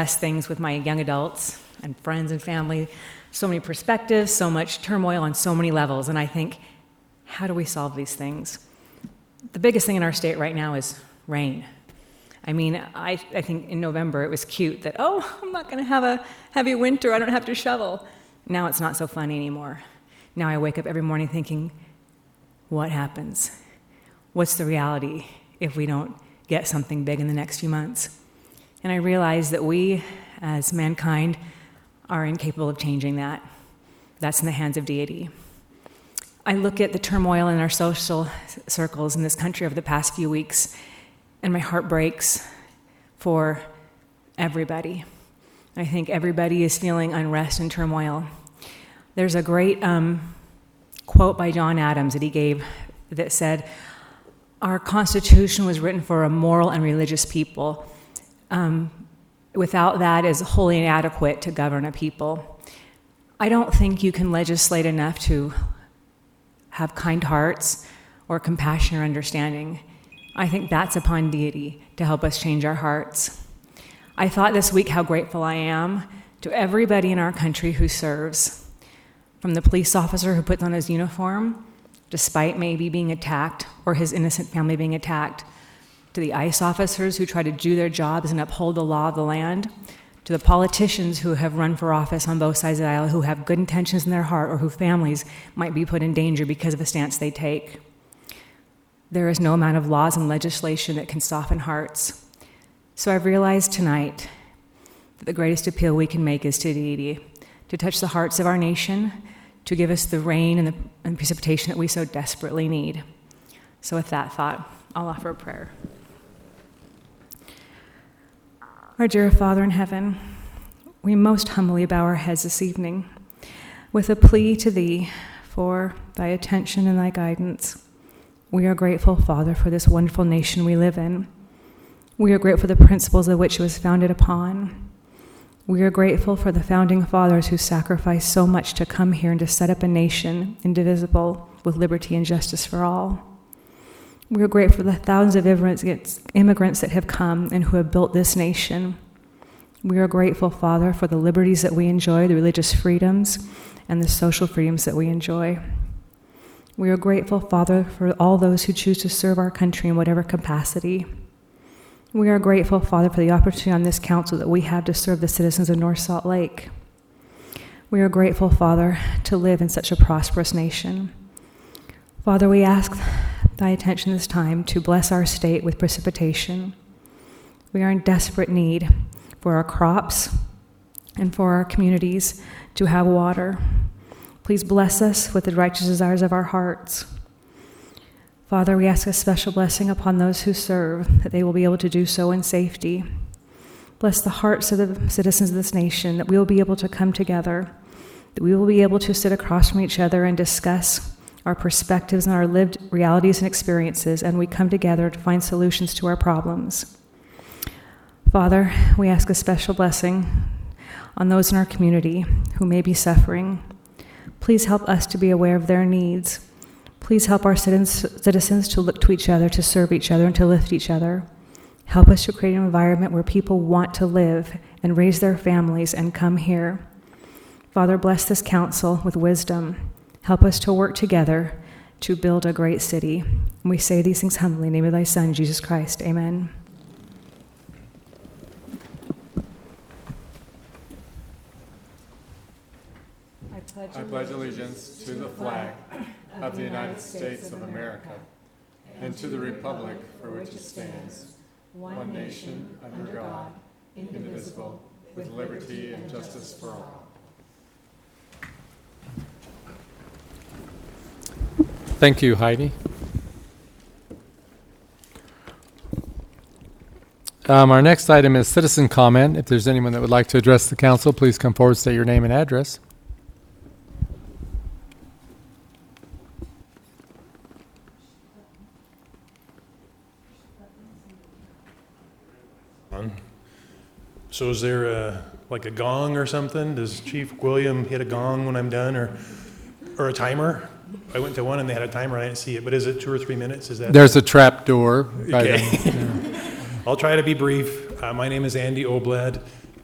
discuss things with my young adults and friends and family. So many perspectives, so much turmoil on so many levels, and I think, how do we solve these things? The biggest thing in our state right now is rain. I mean, I think in November it was cute that, oh, I'm not going to have a heavy winter, I don't have to shovel. Now it's not so funny anymore. Now I wake up every morning thinking, what happens? What's the reality if we don't get something big in the next few months? And I realize that we, as mankind, are incapable of changing that. That's in the hands of deity. I look at the turmoil in our social circles in this country over the past few weeks, and my heart breaks for everybody. I think everybody is feeling unrest and turmoil. There's a great quote by John Adams that he gave that said, our Constitution was written for a moral and religious people. Without that is wholly inadequate to govern a people. I don't think you can legislate enough to have kind hearts or compassion or understanding. I think that's upon deity to help us change our hearts. I thought this week how grateful I am to everybody in our country who serves, from the police officer who puts on his uniform, despite maybe being attacked or his innocent family being attacked, to the ICE officers who try to do their jobs and uphold the law of the land, to the politicians who have run for office on both sides of the aisle, who have good intentions in their heart or whose families might be put in danger because of the stance they take. There is no amount of laws and legislation that can soften hearts. So I've realized tonight that the greatest appeal we can make is to deity, to touch the hearts of our nation, to give us the rain and the precipitation that we so desperately need. So with that thought, I'll offer a prayer. Our dear Father in heaven, we most humbly bow our heads this evening with a plea to Thee for Thy attention and Thy guidance. We are grateful, Father, for this wonderful nation we live in. We are grateful for the principles of which it was founded upon. We are grateful for the founding fathers who sacrificed so much to come here and to set up a nation indivisible with liberty and justice for all. We are grateful for the thousands of immigrants that have come and who have built this nation. We are grateful, Father, for the liberties that we enjoy, the religious freedoms, and the social freedoms that we enjoy. We are grateful, Father, for all those who choose to serve our country in whatever capacity. We are grateful, Father, for the opportunity on this council that we have to serve the citizens of North Salt Lake. We are grateful, Father, to live in such a prosperous nation. Father, we ask Thy attention this time to bless our state with precipitation. We are in desperate need for our crops and for our communities to have water. Please bless us with the righteous desires of our hearts. Father, we ask a special blessing upon those who serve, that they will be able to do so in safety. Bless the hearts of the citizens of this nation, that we will be able to come together, that we will be able to sit across from each other and discuss our perspectives and our lived realities and experiences, and we come together to find solutions to our problems. Father, we ask a special blessing on those in our community who may be suffering. Please help us to be aware of their needs. Please help our citizens to look to each other, to serve each other, and to lift each other. Help us to create an environment where people want to live and raise their families and come here. Father, bless this council with wisdom. Help us to work together to build a great city. And we say these things humbly in the name of Thy Son, Jesus Christ. Amen. I pledge allegiance to the flag of the United States of America and to the republic for which it stands, one nation under God, indivisible, with liberty and justice for all. Thank you, Heidi. Our next item is citizen comment. If there's anyone that would like to address the council, please come forward, state your name and address. So is there like a gong or something? Does Chief William hit a gong when I'm done, or a timer? I went to one and they had a timer. I didn't see it, but is it 2 or 3 minutes? Is that? There's a trap door. Okay. I'll try to be brief. My name is Andy Oblad.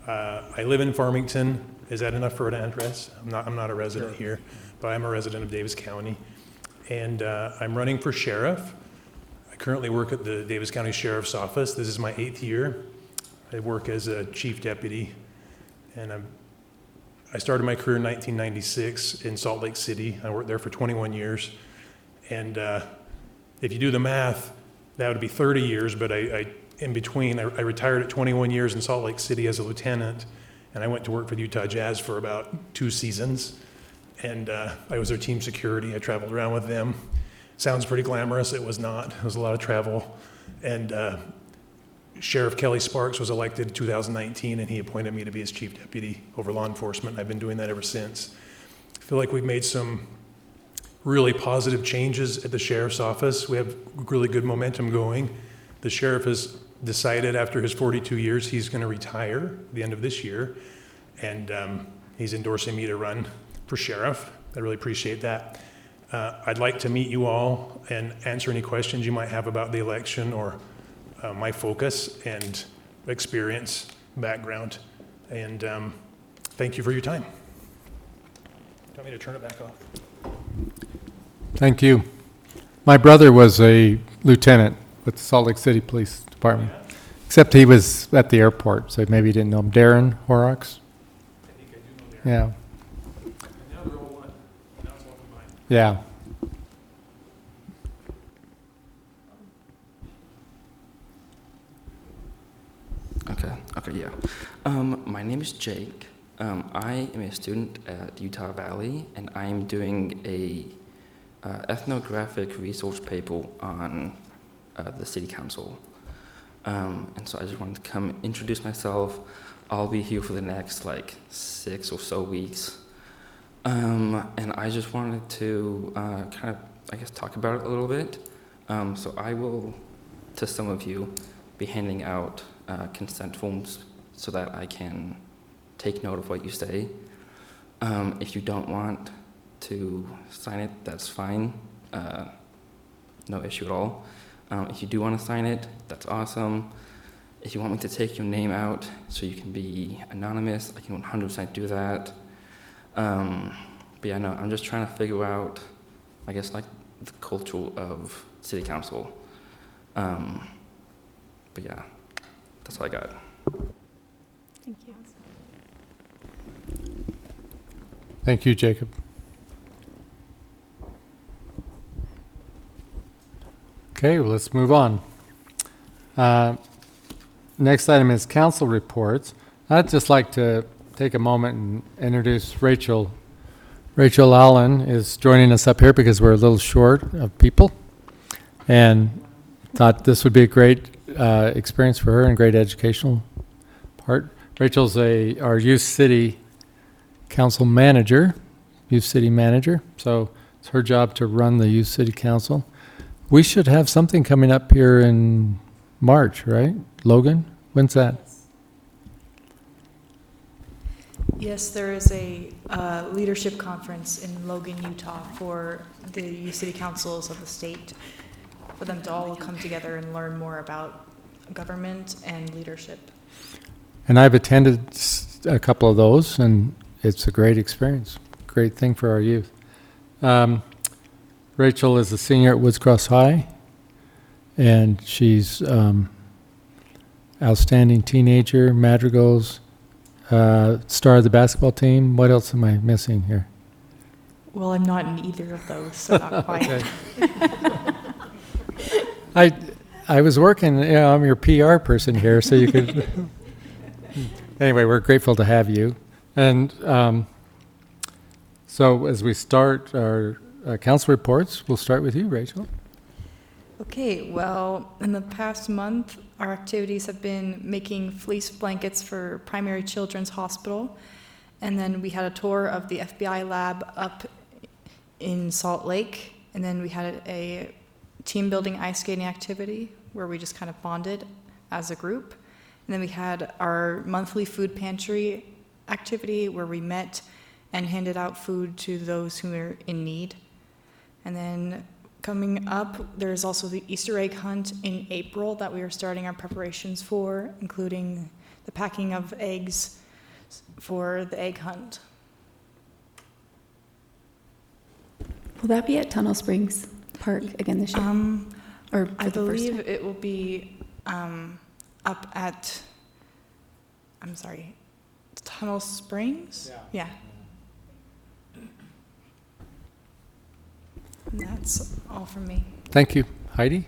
I live in Farmington. Is that enough for an address? I'm not a resident here, but I'm a resident of Davis County. And I'm running for sheriff. I currently work at the Davis County Sheriff's Office. This is my 8th year. I work as a chief deputy, and I started my career in 1996 in Salt Lake City. I worked there for 21 years. And if you do the math, that would be 30 years, but in between, I retired at 21 years in Salt Lake City as a lieutenant, and I went to work for the Utah Jazz for about 2 seasons. And I was their team security. I traveled around with them. Sounds pretty glamorous. It was not. It was a lot of travel. And Sheriff Kelly Sparks was elected in 2019, and he appointed me to be his chief deputy over law enforcement. I've been doing that ever since. I feel like we've made some really positive changes at the sheriff's office. We have really good momentum going. The sheriff has decided after his 42 years he's going to retire at the end of this year, and he's endorsing me to run for sheriff. I really appreciate that. I'd like to meet you all and answer any questions you might have about the election or my focus and experience, background, and thank you for your time. Do you want me to turn it back off? Thank you. My brother was a lieutenant with the Salt Lake City Police Department, except he was at the airport, so maybe you didn't know him. Darren Horrocks? I think I do know Darren. Yeah. And now they're all one. Now it's all combined. Yeah. Okay, yeah. My name is Jake. I am a student at Utah Valley, and I am doing a ethnographic research paper on the city council. And so I just wanted to come introduce myself. I'll be here for the next 6 or so weeks. And I just wanted to kind of, talk about it a little bit. So I will, to some of you, be handing out consent forms so that I can take note of what you say. If you don't want to sign it, that's fine. No issue at all. If you do want to sign it, that's awesome. If you want me to take your name out so you can be anonymous, I can 100% do that. But yeah, no, I'm just trying to figure out, the culture of city council. But yeah, that's all I got. Thank you. Thank you, Jacob. Okay, well, let's move on. Next item is council reports. I'd just like to take a moment and introduce Rachel. Rachel Allen is joining us up here because we're a little short of people, and thought this would be a great experience for her and great educational part. Rachel's our Youth City Council manager, Youth City manager, so it's her job to run the Youth City Council. We should have something coming up here in March, right? Logan, when's that? Yes, there is a leadership conference in Logan, Utah for the youth city councils of the state, for them to all come together and learn more about government and leadership. And I've attended a couple of those, and it's a great experience, great thing for our youth. Rachel is a senior at Woods Cross High, and she's outstanding teenager, madrigals, star of the basketball team. What else am I missing here? Well, I'm not in either of those, so not quite. I was working, I'm your PR person here, so you could... Anyway, we're grateful to have you. And so as we start our council reports, we'll start with you, Rachel. Okay, well, in the past month, our activities have been making fleece blankets for Primary Children's Hospital, and then we had a tour of the FBI lab up in Salt Lake, and then we had a team building ice skating activity where we just kind of bonded as a group. And then we had our monthly food pantry activity where we met and handed out food to those who are in need. And then coming up, there's also the Easter egg hunt in April that we are starting our preparations for, including the packing of eggs for the egg hunt. Will that be at Tunnel Springs Park again this year? Or for I the first believe time? it will be up at, Tunnel Springs? Yeah. And that's all from me. Thank you. Heidi?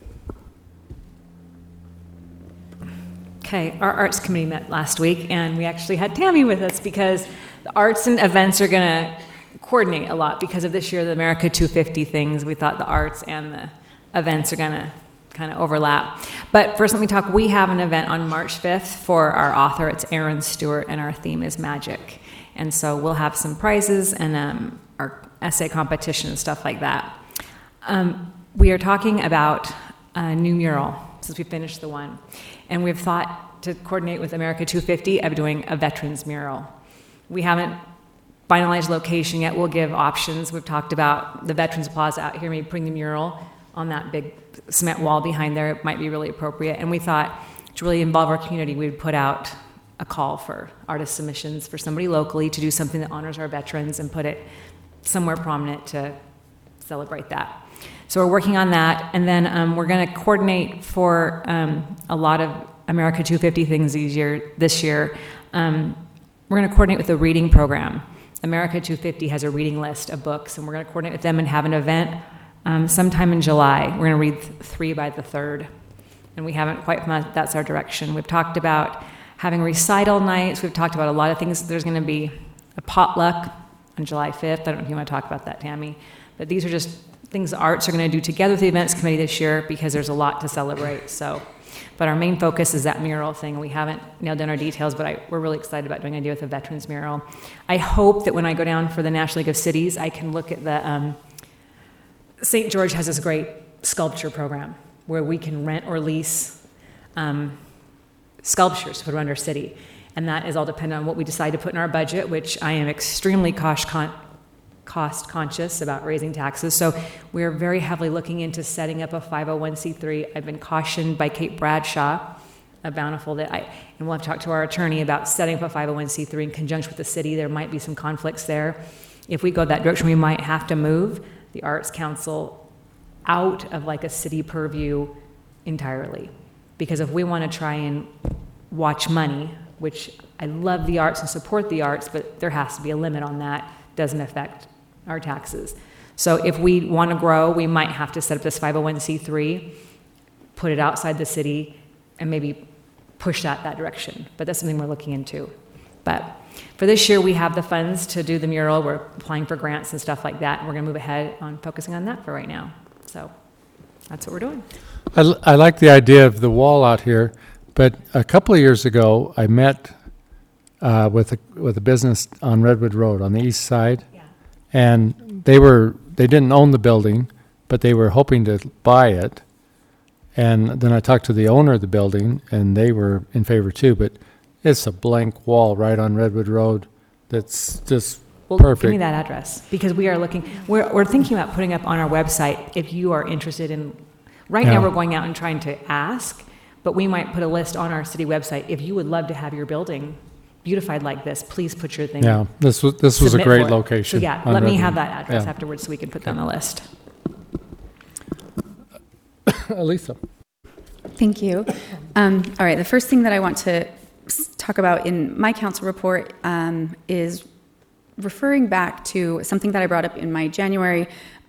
Okay, our arts committee met last week, and we actually had Tammy with us because the arts and events are going to coordinate a lot because of this year, the America 250 things. We thought the arts and the events are going to kind of overlap. But first, let me talk. We have an event on March 5th for our author. It's Aaron Stewart, and our theme is magic. And so we'll have some prizes and our essay competition and stuff like that. We are talking about a new mural since we finished the one. And we've thought to coordinate with America 250 of doing a veterans mural. We haven't finalized location yet. We'll give options. We've talked about the Veterans Plaza out here, maybe putting the mural on that big cement wall behind there. It might be really appropriate. And we thought to really involve our community, we would put out a call for artist submissions for somebody locally to do something that honors our veterans and put it somewhere prominent to celebrate that. So we're working on that, and then we're going to coordinate for a lot of America 250 things this year. We're going to coordinate with the reading program. America 250 has a reading list of books, and we're going to coordinate with them and have an event sometime in July. We're going to read 3 by the 3rd, and we haven't quite found that's our direction. We've talked about having recital nights. We've talked about a lot of things. There's going to be a potluck on July 5th. I don't know if you want to talk about that, Tammy, but these are just things the arts are going to do together with the events committee this year because there's a lot to celebrate. So, but our main focus is that mural thing. We haven't nailed down our details, but we're really excited about doing an idea with a veterans mural. I hope that when I go down for the National League of Cities, I can look at the St. George has this great sculpture program where we can rent or lease sculptures to put around our city, and that is all dependent on what we decide to put in our budget, which I am extremely cost conscious about raising taxes. So we're very heavily looking into setting up a 501c3. I've been cautioned by Kate Bradshaw of Bountiful and we'll have to talk to our attorney about setting up a 501c3 in conjunction with the city. There might be some conflicts there. If we go that direction, we might have to move the Arts Council out of like a city purview entirely. Because if we want to try and watch money, which I love the arts and support the arts, but there has to be a limit on that, doesn't affect our taxes. So if we want to grow, we might have to set up this 501c3, put it outside the city, and maybe push that direction. But that's something we're looking into. But for this year, we have the funds to do the mural. We're applying for grants and stuff like that. And we're going to move ahead on focusing on that for right now. So that's what we're doing. I like the idea of the wall out here, but a couple of years ago, I met with a business on Redwood Road on the east side. And they didn't own the building, but they were hoping to buy it. And then I talked to the owner of the building, and they were in favor too. But it's a blank wall right on Redwood Road that's just perfect. Give me that address, because we are looking. We're thinking about putting up on our website if you are interested in. Right now, we're going out and trying to ask, but we might put a list on our city website. If you would love to have your building beautified like this, please put your thing. Yeah, this was a great location. So yeah, let me have that address afterwards so we can put that on the list. Elisa. Thank you. All right, the first thing that I want to talk about in my council report is referring back to something that I brought up in my January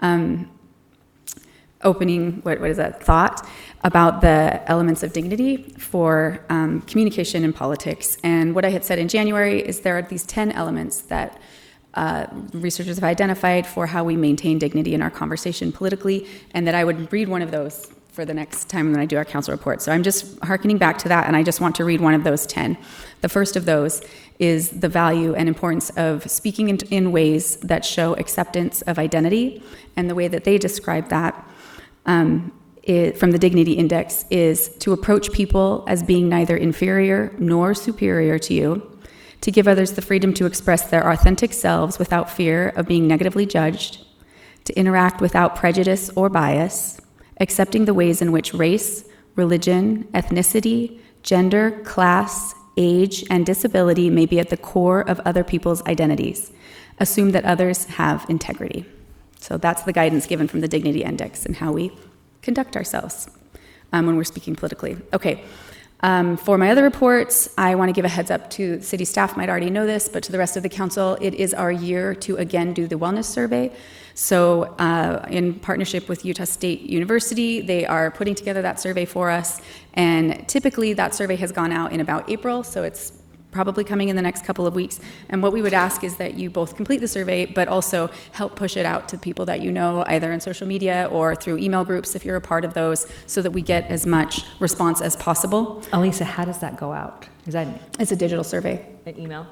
opening, what is that, thought about the elements of dignity for communication in politics. And what I had said in January is there are these 10 elements that researchers have identified for how we maintain dignity in our conversation politically, and that I would read one of those for the next time when I do our council report. So I'm just hearkening back to that, and I just want to read one of those 10. The first of those is the value and importance of speaking in ways that show acceptance of identity, and the way that they describe that from the Dignity Index is to approach people as being neither inferior nor superior to you, to give others the freedom to express their authentic selves without fear of being negatively judged, to interact without prejudice or bias, accepting the ways in which race, religion, ethnicity, gender, class, age, and disability may be at the core of other people's identities. Assume that others have integrity. So that's the guidance given from the Dignity Index and how we conduct ourselves when we're speaking politically. Okay. For my other reports, I want to give a heads up to city staff, might already know this, but to the rest of the council, it is our year to again do the wellness survey. So in partnership with Utah State University, they are putting together that survey for us. And typically that survey has gone out in about April, so it's probably coming in the next couple of weeks. And what we would ask is that you both complete the survey, but also help push it out to people that you know, either in social media or through email groups if you're a part of those, so that we get as much response as possible. Elisa, how does that go out? Is that It's a digital survey. an email?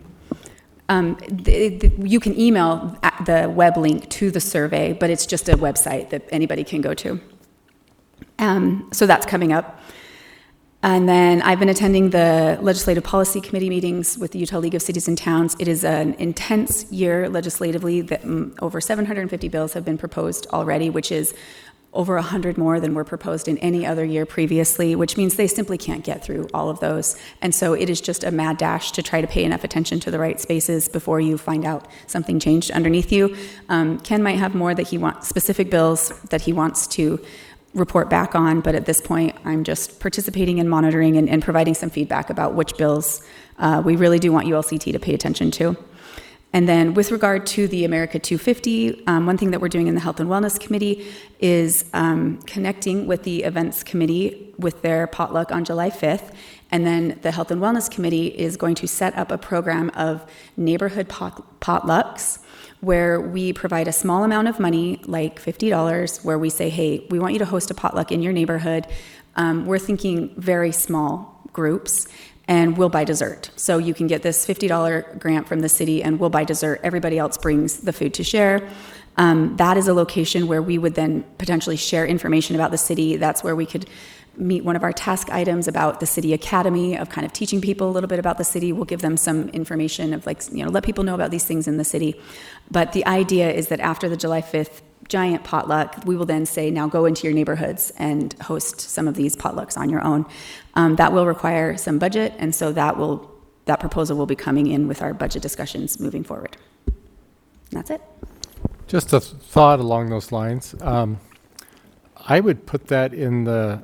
You can email the web link to the survey, but it's just a website that anybody can go to. So that's coming up. And then I've been attending the Legislative Policy Committee meetings with the Utah League of Cities and Towns. It is an intense year legislatively. That over 750 bills have been proposed already, which is over 100 more than were proposed in any other year previously, which means they simply can't get through all of those. And so it is just a mad dash to try to pay enough attention to the right spaces before you find out something changed underneath you. Ken might have more that he wants, specific bills that he wants to report back on, but at this point, I'm just participating in monitoring and providing some feedback about which bills we really do want ULCT to pay attention to. And then with regard to the America 250, one thing that we're doing in the Health and Wellness Committee is connecting with the Events Committee with their potluck on July 5th. And then the Health and Wellness Committee is going to set up a program of neighborhood potlucks where we provide a small amount of money, like $50, where we say, hey, we want you to host a potluck in your neighborhood. We're thinking very small groups, and we'll buy dessert. So you can get this $50 grant from the city, and we'll buy dessert. Everybody else brings the food to share. That is a location where we would then potentially share information about the city. That's where we could meet one of our task items about the City Academy, of kind of teaching people a little bit about the city. We'll give them some information of, like, let people know about these things in the city. But the idea is that after the July 5th giant potluck, we will then say, now go into your neighborhoods and host some of these potlucks on your own. That will require some budget, and so that proposal will be coming in with our budget discussions moving forward. And that's it. Just a thought along those lines. I would put that in the,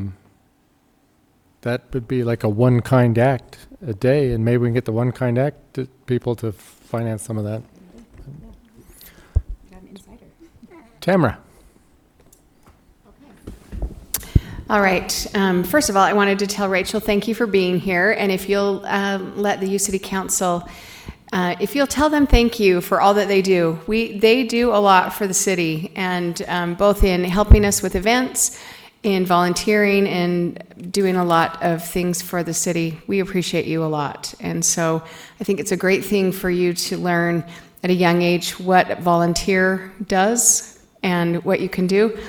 that would be like a one-kind act a day, and maybe we can get the one-kind act people to finance some of that. Got an insider. Tamara. All right. First of all, I wanted to tell Rachel, thank you for being here. And if you'll let the U City Council, if you'll tell them thank you for all that they do. They do a lot for the city, and both in helping us with events, in volunteering, and doing a lot of things for the city. We appreciate you a lot. And so I think it's a great thing for you to learn at a young age what volunteer does and what you can do.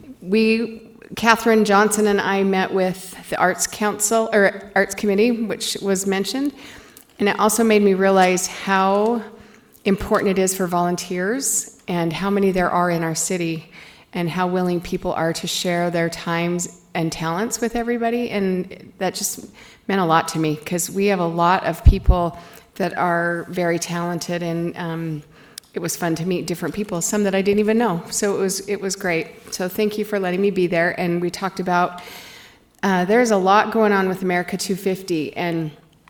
Catherine Johnson and I met with the Arts Council, or Arts Committee, which was mentioned, and it also made me realize how important it is for volunteers and how many there are in our city and how willing people are to share their times and talents with everybody. And that just meant a lot to me, because we have a lot of people that are very talented, and it was fun to meet different people, some that I didn't even know. So it was great. So thank you for letting me be there. And we talked about, there's a lot going on with America 250, and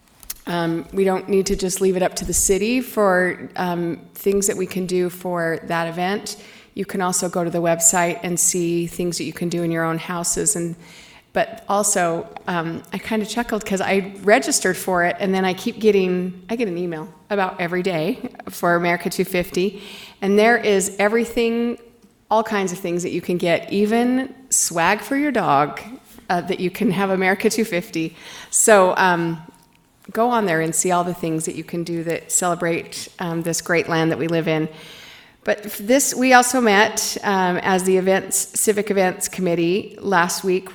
we don't need to just leave it up to the city for things that we can do for that event. You can also go to the website and see things that you can do in your own houses. But also, I kind of chuckled because I registered for it, and then I get an email about every day for America 250, and there is everything, all kinds of things that you can get, even swag for your dog that you can have America 250. So go on there and see all the things that you can do that celebrate this great land that we live in. But we also met as the Civic Events Committee last week.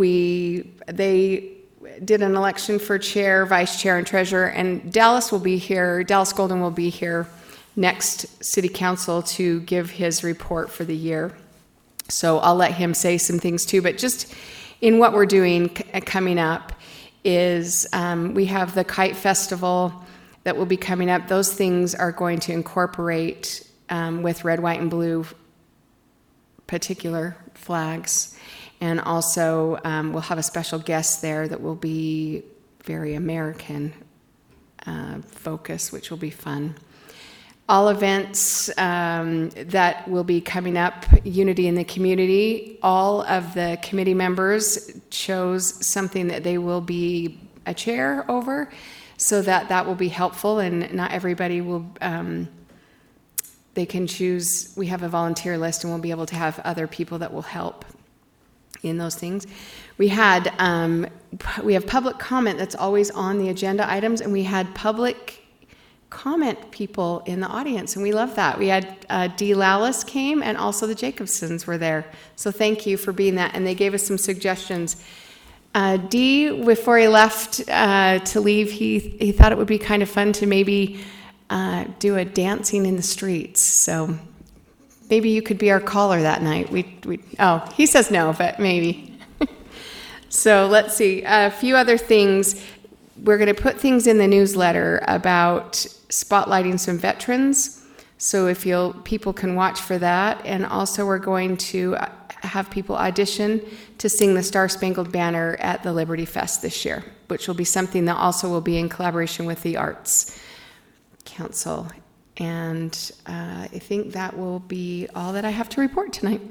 They did an election for chair, vice chair, and treasurer, and Dallas Golden will be here next city council to give his report for the year. So I'll let him say some things too, but just in what we're doing coming up is we have the Kite Festival that will be coming up. Those things are going to incorporate with red, white, and blue particular flags. And also we'll have a special guest there that will be very American focus, which will be fun. All events that will be coming up, Unity in the Community, all of the committee members chose something that they will be a chair over, so that will be helpful, and not everybody will, they can choose. We have a volunteer list, and we'll be able to have other people that will help in those things. We have public comment that's always on the agenda items, and we had public comment people in the audience, and we love that. We had Dee Lallis came, and also the Jacobsons were there. So thank you for being that, and they gave us some suggestions. Dee, before he left to leave, he thought it would be kind of fun to maybe do a dancing in the streets. So maybe you could be our caller that night. He says no, but maybe. So let's see. A few other things. We're going to put things in the newsletter about spotlighting some veterans. So if people can watch for that. And also we're going to have people audition to sing the Star Spangled Banner at the Liberty Fest this year, which will be something that also will be in collaboration with the Arts Council. And I think that will be all that I have to report tonight.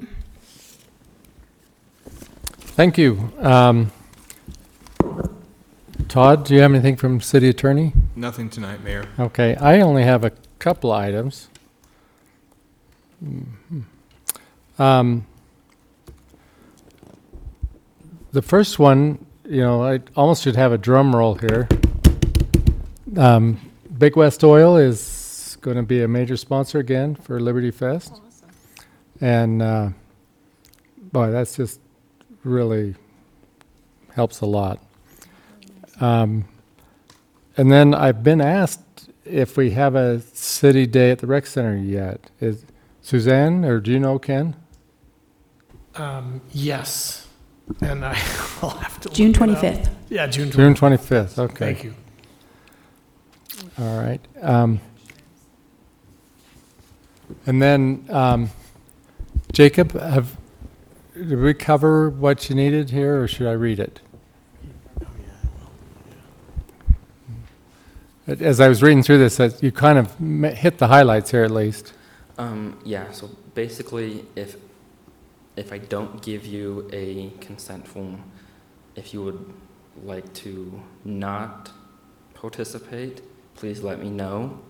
Thank you. Todd, do you have anything from City Attorney? Nothing tonight, Mayor. Okay, I only have a couple items. The first one, I almost should have a drum roll here. Big West Oil is going to be a major sponsor again for Liberty Fest. Awesome. And boy, that's just really helps a lot. And then I've been asked if we have a city day at the rec center yet. Is Suzanne, or do you know Ken? Yes. And I'll have to June look it up. 25th. Yeah, June 25th. June 25th, okay. Thank you. All right. And then, Jacob, did we cover what you needed here, or should I read it? As I was reading through this, you kind of hit the highlights here at least. Yeah, so basically, if I don't give you a consent form, if you would like to not participate, please let me know.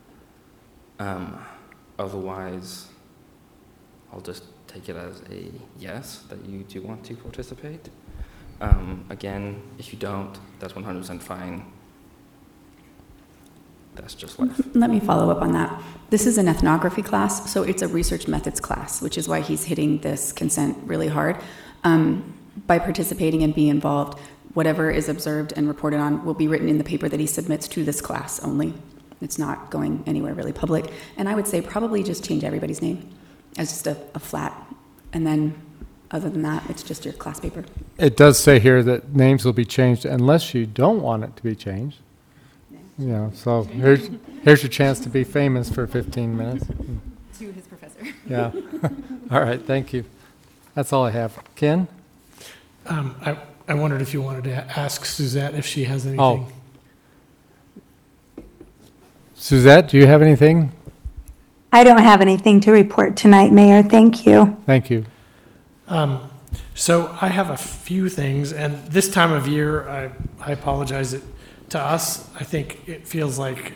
Otherwise, I'll just take it as a yes, that you do want to participate. Again, if you don't, that's 100% fine. That's just life. Let me follow up on that. This is an ethnography class, so it's a research methods class, which is why he's hitting this consent really hard. By participating and being involved, whatever is observed and reported on will be written in the paper that he submits to this class only. It's not going anywhere really public. And I would say probably just change everybody's name as just a flat. And then other than that, it's just your class paper. It does say here that names will be changed unless you don't want it to be changed. So here's your chance to be famous for 15 minutes. To his professor. Yeah. All right, thank you. That's all I have. Ken? I wondered if you wanted to ask Suzette if she has anything. Oh. Suzette, do you have anything? I don't have anything to report tonight, Mayor. Thank you. Thank you. So I have a few things, and this time of year, I apologize to us. I think it feels like,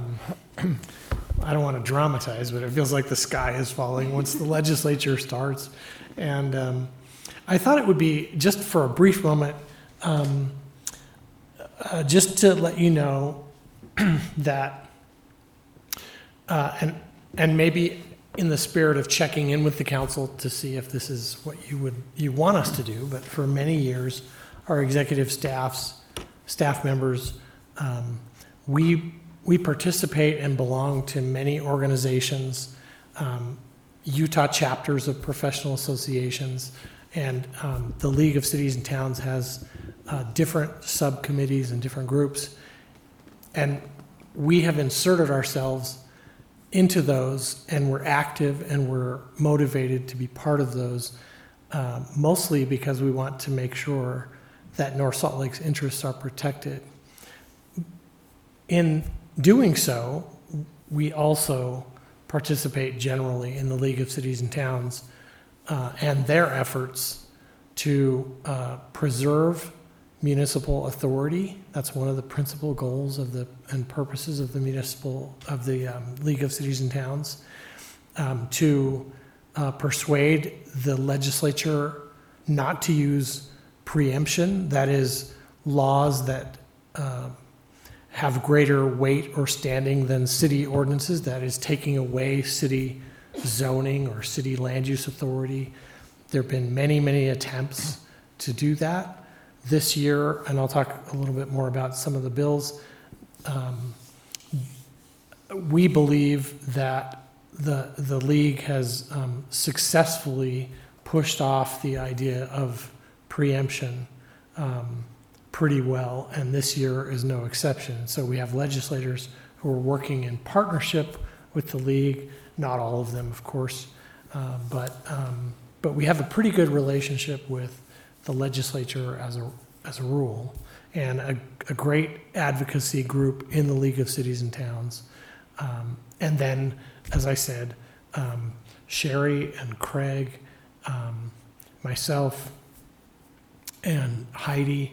I don't want to dramatize, but it feels like the sky is falling once the legislature starts. And I thought it would be, just for a brief moment, just to let you know that, and maybe in the spirit of checking in with the council to see if this is what you want us to do, but for many years, our executive staff members, we participate and belong to many organizations, Utah chapters of professional associations, and the League of Cities and Towns has different subcommittees and different groups. And we have inserted ourselves into those, and we're active and we're motivated to be part of those, mostly because we want to make sure that North Salt Lake's interests are protected. In doing so, we also participate generally in the League of Cities and Towns and their efforts to preserve municipal authority. That's one of the principal goals of and purposes of the League of Cities and Towns, to persuade the legislature not to use preemption, that is, laws that have greater weight or standing than city ordinances, that is, taking away city zoning or city land use authority. There have been many, many attempts to do that. This year, and I'll talk a little bit more about some of the bills, we believe that the league has successfully pushed off the idea of preemption pretty well, and this year is no exception. So we have legislators who are working in partnership with the league, not all of them, of course, but we have a pretty good relationship with the legislature as a rule, and a great advocacy group in the League of Cities and Towns. And then, as I said, Sherry and Craig, myself, and Heidi,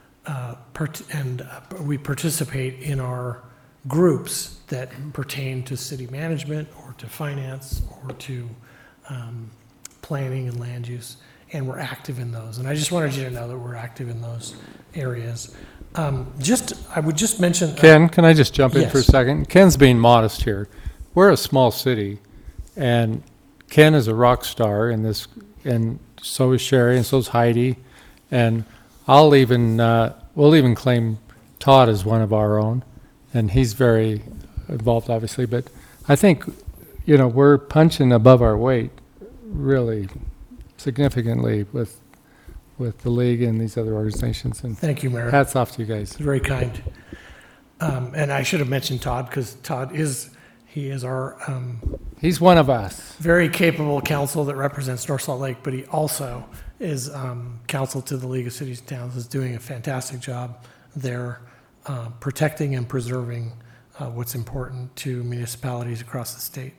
we participate in our groups that pertain to city management or to finance or to planning and land use, and we're active in those. And I just wanted you to know that we're active in those areas. I would just mention... Ken, can I just jump in yes. for a second? Ken's being modest here. We're a small city, and Ken is a rock star in this, and so is Sherry, and so is Heidi, and we'll even claim Todd as one of our own, and he's very involved, obviously, but I think, we're punching above our weight really significantly with the league and these other organizations. And thank you, Mayor. Hats off to you guys. Very kind. And I should have mentioned Todd, because Todd is our he's one of us. Very capable counsel that represents North Salt Lake, but he also is counsel to the League of Cities and Towns, is doing a fantastic job there, protecting and preserving what's important to municipalities across the state.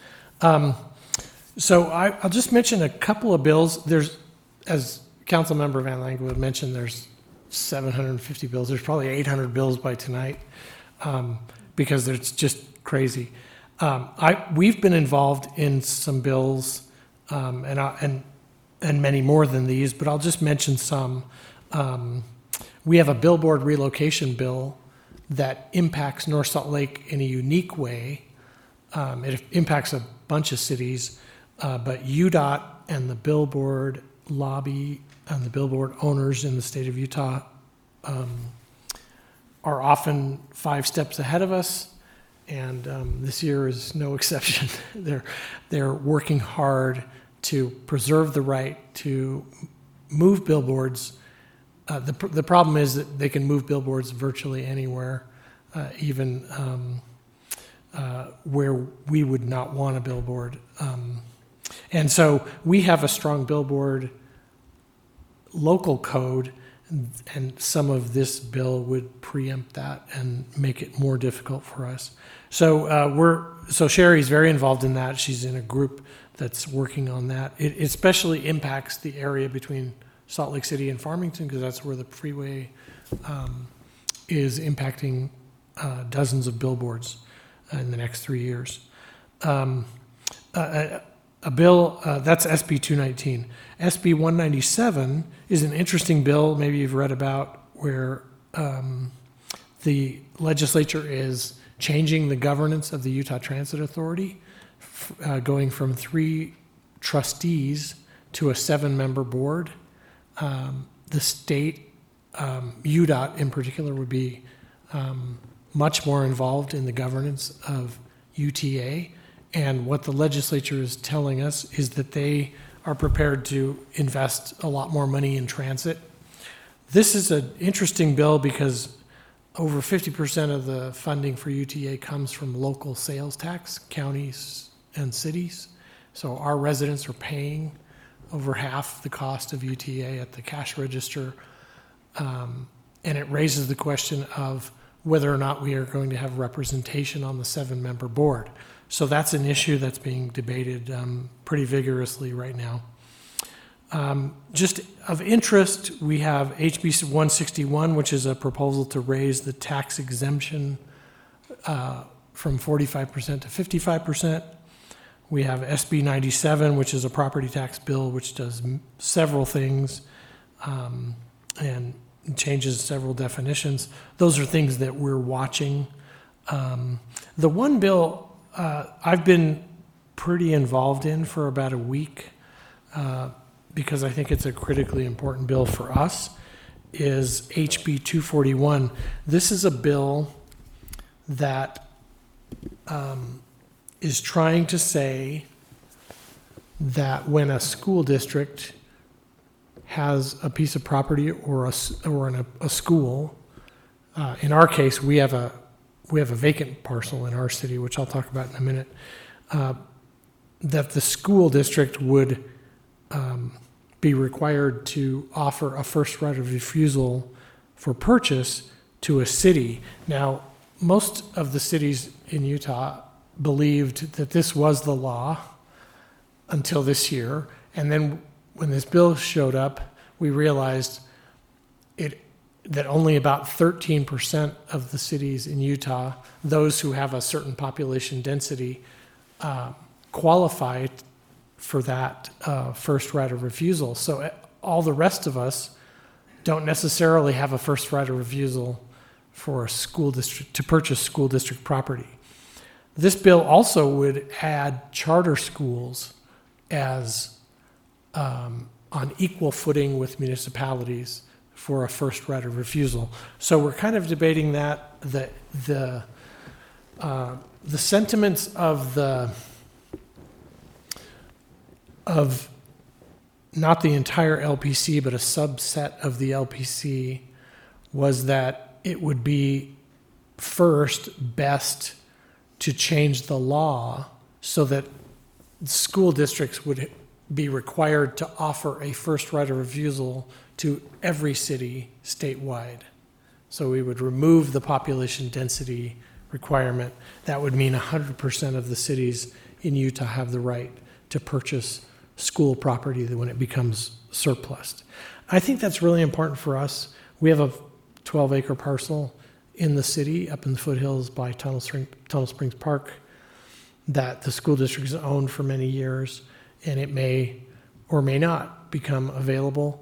So I'll just mention a couple of bills. There's, as Councilmember Van Langwood mentioned, there's 750 bills. There's probably 800 bills by tonight, because it's just crazy. We've been involved in some bills, and many more than these, but I'll just mention some. We have a billboard relocation bill that impacts North Salt Lake in a unique way. It impacts a bunch of cities, but UDOT and the billboard lobby and the billboard owners in the state of Utah are often 5 steps ahead of us, and this year is no exception. They're working hard to preserve the right to move billboards. The problem is that they can move billboards virtually anywhere, even where we would not want a billboard. And so we have a strong billboard local code, and some of this bill would preempt that and make it more difficult for us. So Sherry's very involved in that. She's in a group that's working on that. It especially impacts the area between Salt Lake City and Farmington, because that's where the freeway is impacting dozens of billboards in the next 3 years. A bill, that's SB 219. SB 197 is an interesting bill, maybe you've read about, where the legislature is changing the governance of the Utah Transit Authority, going from 3 trustees to a 7-member board. The state, UDOT in particular, would be much more involved in the governance of UTA. And what the legislature is telling us is that they are prepared to invest a lot more money in transit. This is an interesting bill because over 50% of the funding for UTA comes from local sales tax, counties and cities. So our residents are paying over half the cost of UTA at the cash register. And it raises the question of whether or not we are going to have representation on the 7-member board. So that's an issue that's being debated pretty vigorously right now. Just of interest, we have HB 161, which is a proposal to raise the tax exemption from 45% to 55%. We have SB 97, which is a property tax bill, which does several things and changes several definitions. Those are things that we're watching. The one bill I've been pretty involved in for about a week, because I think it's a critically important bill for us, is HB 241. This is a bill that is trying to say that when a school district has a piece of property or a school, in our case, we have a vacant parcel in our city, which I'll talk about in a minute, that the school district would be required to offer a first right of refusal for purchase to a city. Now, most of the cities in Utah believed that this was the law until this year, and then when this bill showed up, we realized that only about 13% of the cities in Utah, those who have a certain population density, qualify for that first right of refusal. So all the rest of us don't necessarily have a first right of refusal for a school district to purchase school district property. This bill also would add charter schools as on equal footing with municipalities for a first right of refusal. So we're kind of debating that. The sentiments of not the entire LPC, but a subset of the LPC, was that it would be first best to change the law so that school districts would be required to offer a first right of refusal to every city statewide. So we would remove the population density requirement. That would mean 100% of the cities in Utah have the right to purchase school property when it becomes surplus. I think that's really important for us. We have a 12-acre parcel in the city up in the foothills by Tunnel Springs Park that the school district has owned for many years, and it may or may not become available.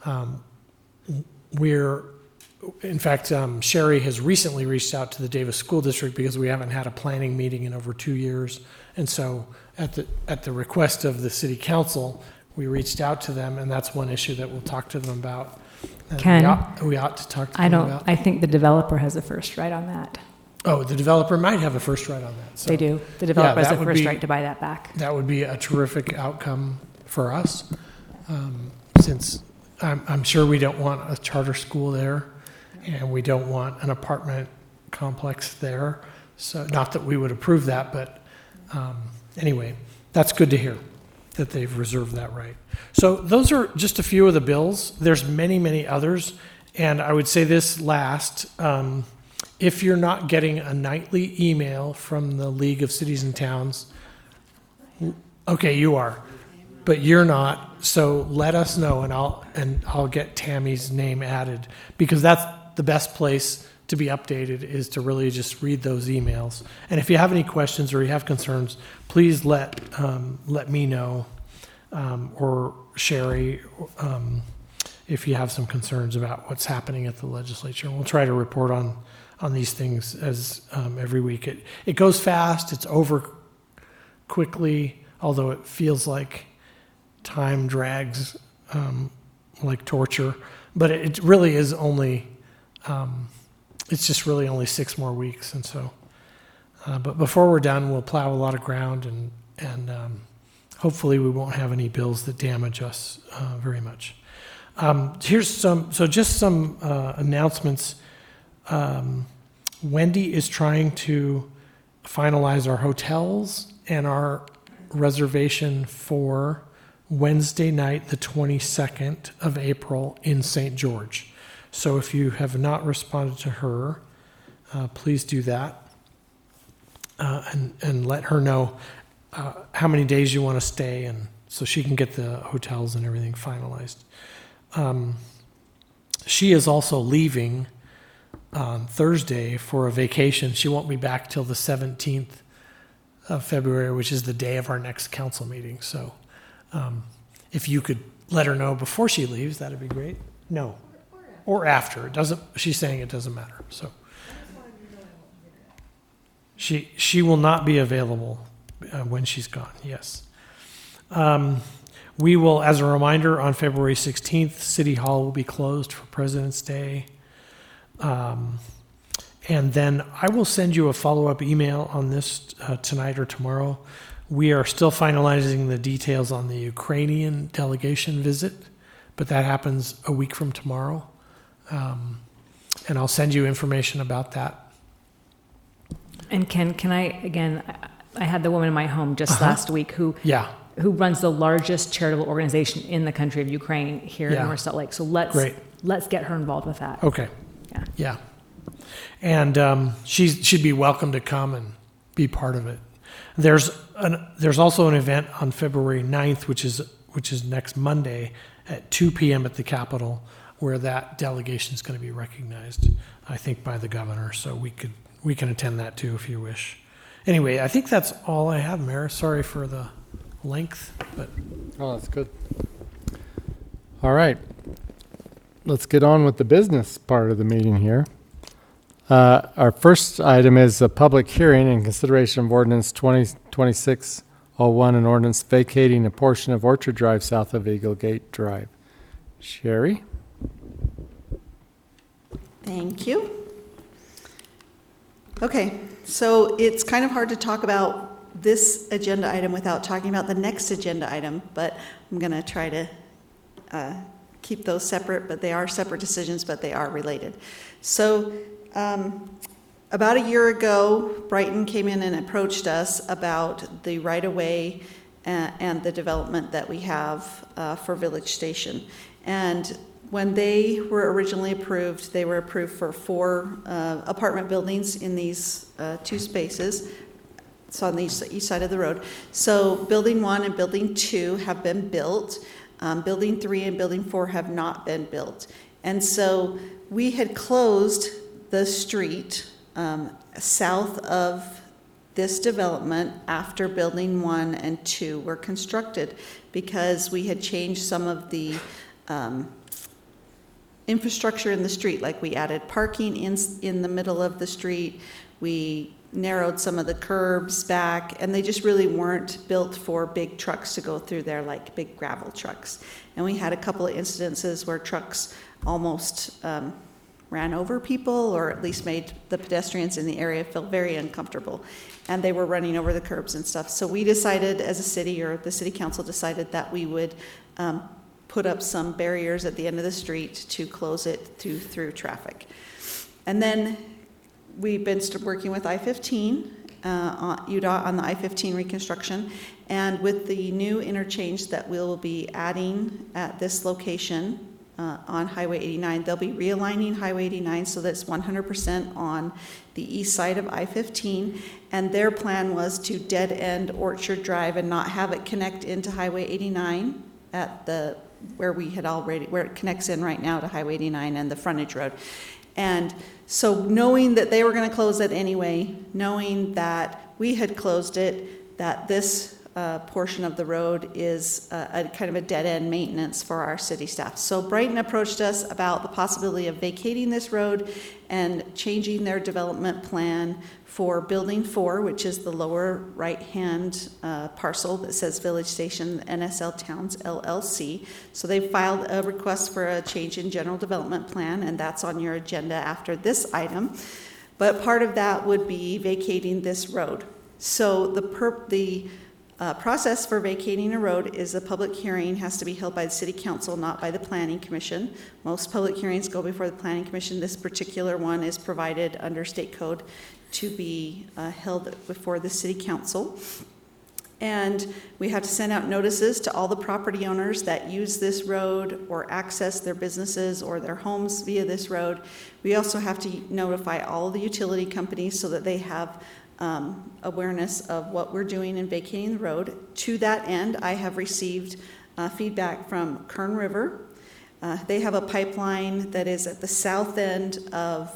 In fact, Sherry has recently reached out to the Davis School District because we haven't had a planning meeting in over 2 years. And so at the request of the city council, we reached out to them, and that's one issue that we'll talk to them about. And Ken, we ought to talk to them about. I think the developer has a first right on that. Oh, the developer might have a first right on that. So, They do. The developer has that a would first be- right to buy that back. That would be a terrific outcome for us, since I'm sure we don't want a charter school there, and we don't want an apartment complex there. So, not that we would approve that, but anyway, that's good to hear that they've reserved that right. So those are just a few of the bills. There's many, many others, and I would say this last. If you're not getting a nightly email from the League of Cities and Towns, okay, you are, but you're not. So let us know, and I'll get Tammy's name added, because that's the best place to be updated, is to really just read those emails. And if you have any questions or you have concerns, please let me know, or Sherry, if you have some concerns about what's happening at the legislature. We'll try to report on these things as every week. It goes fast. It's over quickly, although it feels like time drags like torture. But it really is only, it's just really only 6 more weeks. And so, but before we're done, we'll plow a lot of ground, and hopefully we won't have any bills that damage us very much. Here's just some announcements. Wendy is trying to finalize our hotels and our reservation for Wednesday night, the 22nd of April in St. George. So if you have not responded to her, please do that and let her know how many days you want to stay, and so she can get the hotels and everything finalized. She is also leaving on Thursday for a vacation. She won't be back till the 17th of February, which is the day of our next council meeting. So if you could let her know before she leaves, that'd be great. No, or after. It doesn't. She's saying it doesn't matter. So she will not be available when she's gone. Yes. We will, as a reminder, on February 16th, City Hall will be closed for President's Day. And then I will send you a follow-up email on this tonight or tomorrow. We are still finalizing the details on the Ukrainian delegation visit, but that happens a week from tomorrow. And I'll send you information about that. And can I, again, I had the woman in my home just last week who runs the largest charitable organization in the country of Ukraine here in North Salt Lake. So let's get her involved with that. Okay. Yeah. And she'd be welcome to come and be part of it. There's also an event on February 9th, which is next Monday at 2 p.m. at the Capitol, where that delegation is going to be recognized, I think, by the governor. So we can attend that too if you wish. Anyway, I think that's all I have, Mayor. Sorry for the length, but that's good. All right. Let's get on with the business part of the meeting here. Our first item is a public hearing in consideration of Ordinance 2026-01, an ordinance vacating a portion of Orchard Drive south of Eagle Gate Drive. Sherry? Thank you. Okay, so it's kind of hard to talk about this agenda item without talking about the next agenda item, but I'm going to try to keep those separate, but they are separate decisions, but they are related. So about a year ago, Brighton came in and approached us about the right-of-way and the development that we have for Village Station. And when they were originally approved, they were approved for 4 apartment buildings in these 2 spaces. It's on the east side of the road. So Building 1 and Building 2 have been built. Building 3 and Building 4 have not been built. And so we had closed the street south of this development after Building 1 and 2 were constructed because we had changed some of the infrastructure in the street, like we added parking in the middle of the street, we narrowed some of the curbs back, and they just really weren't built for big trucks to go through there, like big gravel trucks. And we had a couple of incidences where trucks almost ran over people, or at least made the pedestrians in the area feel very uncomfortable, and they were running over the curbs and stuff. So we decided as a city, or the city council decided, that we would put up some barriers at the end of the street to close it through traffic. And then we've been working with I-15, UDOT on the I-15 reconstruction, and with the new interchange that we'll be adding at this location on Highway 89, they'll be realigning Highway 89 so that's 100% on the east side of I-15, and their plan was to dead end Orchard Drive and not have it connect into Highway 89 at where it connects in right now to Highway 89 and the frontage road. And so knowing that they were going to close it anyway, knowing that we had closed it, that this portion of the road is a kind of a dead-end maintenance for our city staff. So Brighton approached us about the possibility of vacating this road and changing their development plan for Building 4, which is the lower right-hand parcel that says Village Station NSL Towns LLC. So they filed a request for a change in general development plan, and that's on your agenda after this item. But part of that would be vacating this road. So the Process for vacating a road is a public hearing, has to be held by the city council, not by the planning commission. Most public hearings go before the planning commission. This particular one is provided under state code to be held before the city council. And we have to send out notices to all the property owners that use this road or access their businesses or their homes via this road. We also have to notify all of the utility companies so that they have awareness of what we're doing in vacating the road. To that end, I have received feedback from Kern River. They have a pipeline that is at the south end of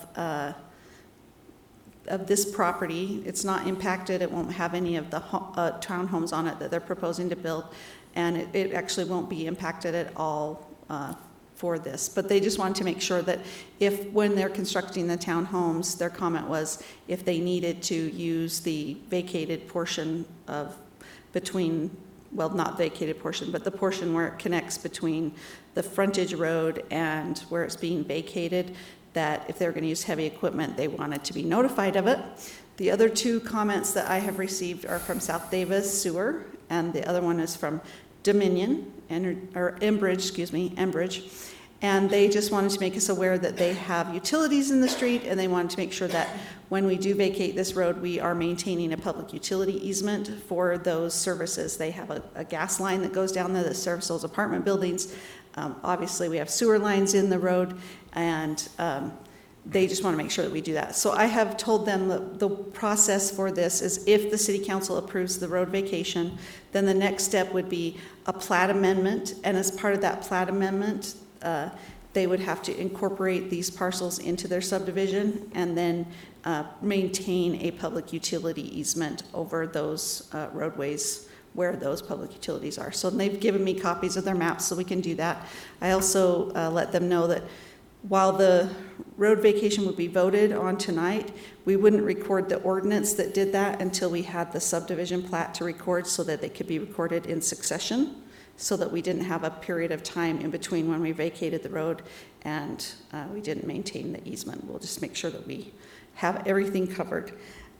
this property. It's not impacted. It won't have any of the townhomes on it that they're proposing to build, and it actually won't be impacted at all for this. But they just wanted to make sure that when they're constructing the townhomes, their comment was if they needed to use the vacated portion of between, well, not vacated portion, but the portion where it connects between the frontage road and where it's being vacated, that if they're going to use heavy equipment, they wanted to be notified of it. The other two comments that I have received are from South Davis Sewer, and the other one is from Dominion, or Enbridge, and they just wanted to make us aware that they have utilities in the street, and they wanted to make sure that when we do vacate this road, we are maintaining a public utility easement for those services. They have a gas line that goes down there that serves those apartment buildings. Obviously, we have sewer lines in the road, and they just want to make sure that we do that. So I have told them that the process for this is if the city council approves the road vacation, then the next step would be a plat amendment, and as part of that plat amendment, they would have to incorporate these parcels into their subdivision and then maintain a public utility easement over those roadways where those public utilities are. So they've given me copies of their maps so we can do that. I also let them know that while the road vacation would be voted on tonight, we wouldn't record the ordinance that did that until we had the subdivision plat to record so that they could be recorded in succession, so that we didn't have a period of time in between when we vacated the road and we didn't maintain the easement. We'll just make sure that we have everything covered.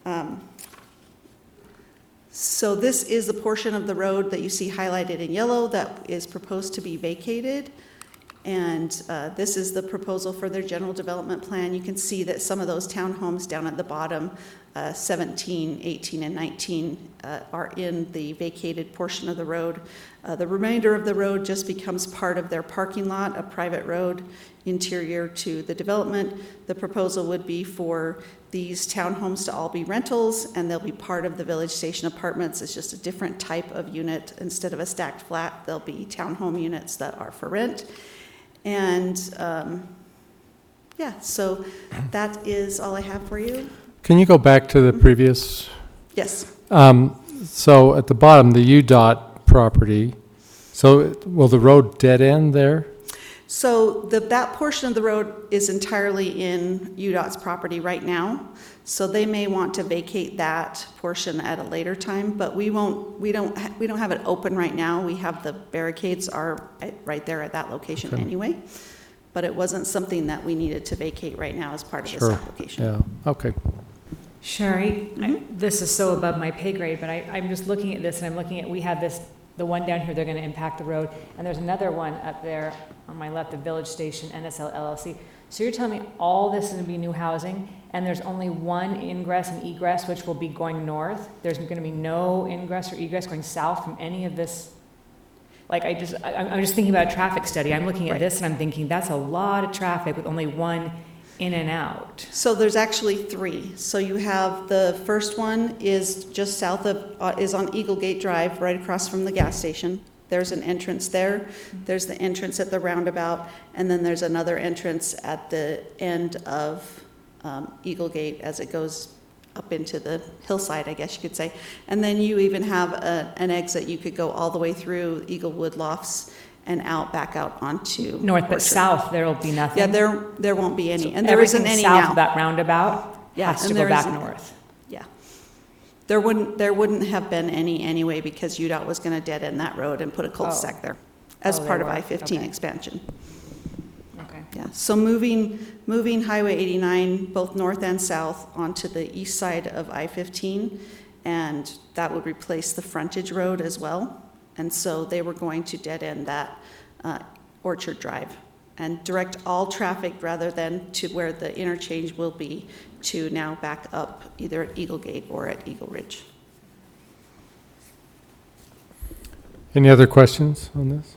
So this is the portion of the road that you see highlighted in yellow that is proposed to be vacated. And this is the proposal for their general development plan. You can see that some of those townhomes down at the bottom, 17, 18, and 19, are in the vacated portion of the road. The remainder of the road just becomes part of their parking lot, a private road interior to the development. The proposal would be for these townhomes to all be rentals, and they'll be part of the Village Station Apartments. It's just a different type of unit. Instead of a stacked flat, there'll be townhome units that are for rent. And so that is all I have for you. Can you go back to the previous? Yes. So at the bottom, the UDOT property, so will the road dead end there? So that portion of the road is entirely in UDOT's property right now. So they may want to vacate that portion at a later time, but we don't have it open right now. We have the barricades are right there at that location anyway. But it wasn't something that we needed to vacate right now as part of this application. Yeah. Okay. Sherry, this is so above my pay grade, but I'm just looking at this, and I'm looking at, we have this, the one down here, they're going to impact the road, and there's another one up there on my left, the Village Station, NSL LLC. So you're telling me all this is going to be new housing, and there's only one ingress and egress, which will be going north? There's going to be no ingress or egress going south from any of this? Like, I'm just thinking about a traffic study. I'm looking at this, and I'm thinking that's a lot of traffic with only one in and out. So there's actually three. So you have the first one is just south of, is on Eagle Gate Drive, right across from the gas station. There's an entrance there. There's the entrance at the roundabout, and then there's another entrance at the end of Eagle Gate as it goes up into the hillside, I guess you could say. And then you even have an exit. You could go all the way through Eaglewood Lofts and back out onto north, Orchard. But south there will be nothing. Yeah, there won't be any, and there isn't any south now. Of that roundabout has to go back north. Yeah, there wouldn't have been any anyway because UDOT was going to dead end that road and put a cul-de-sac there as part of I-15 expansion. Okay. Yeah, so moving Highway 89 both north and south onto the east side of I-15 and that would replace the frontage road as well. And so they were going to dead end that Orchard Drive and direct all traffic rather than to where the interchange will be to now back up either at Eagle Gate or at Eagle Ridge. Any other questions on this?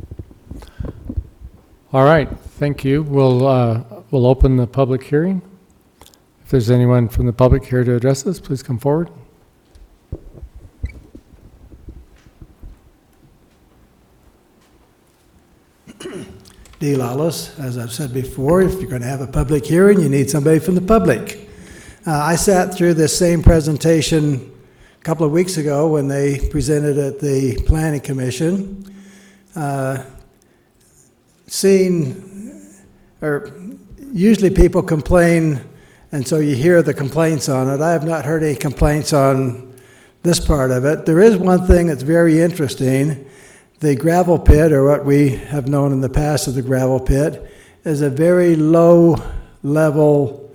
All right, thank you. We'll open the public hearing. If there's anyone from the public here to address us, please come forward. D. Lawless, as I've said before, if you're going to have a public hearing, you need somebody from the public. I sat through this same presentation a couple of weeks ago when they presented at the Planning Commission. Usually people complain, and so you hear the complaints on it. I have not heard any complaints on this part of it. There is one thing that's very interesting. The gravel pit, or what we have known in the past as the gravel pit, is a very low-level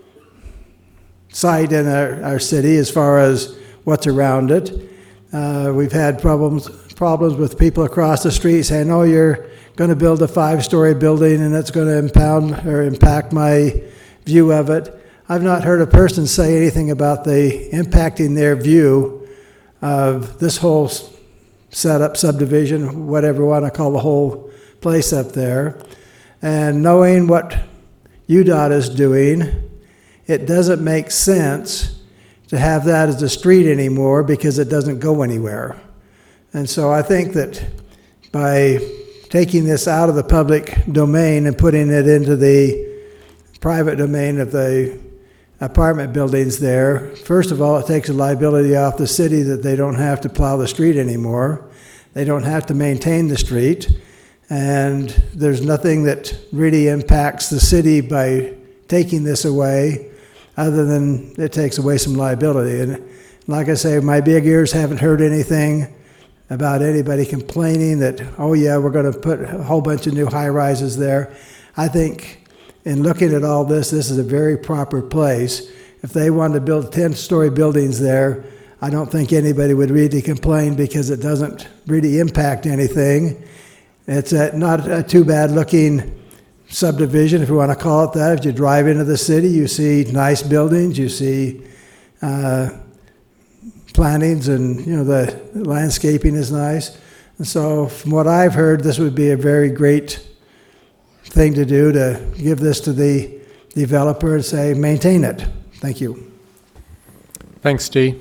site in our city as far as what's around it. We've had problems with people across the street saying, "Oh, you're going to build a 5-story building and it's going to impact my view of it." I've not heard a person say anything about impacting their view of this whole setup, subdivision, whatever you want to call the whole place up there. And knowing what UDOT is doing, it doesn't make sense to have that as a street anymore because it doesn't go anywhere. And so I think that by taking this out of the public domain and putting it into the private domain of the apartment buildings there, first of all, it takes a liability off the city that they don't have to plow the street anymore. They don't have to maintain the street. And there's nothing that really impacts the city by taking this away other than it takes away some liability. And like I say, my big ears haven't heard anything about anybody complaining that, "Oh yeah, we're going to put a whole bunch of new high-rises there." I think in looking at all this, this is a very proper place. If they wanted to build 10-story buildings there, I don't think anybody would really complain because it doesn't really impact anything. It's not a too bad-looking subdivision, if you want to call it that. If you drive into the city, you see nice buildings, you see plantings, and the landscaping is nice. And so from what I've heard, this would be a very great thing to do, to give this to the developer and say, maintain it. Thank you. Thanks, Dee.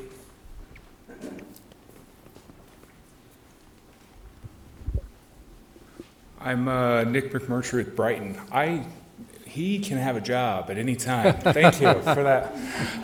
I'm Nick McMurtry with Brighton. He can have a job at any time. Thank you for that.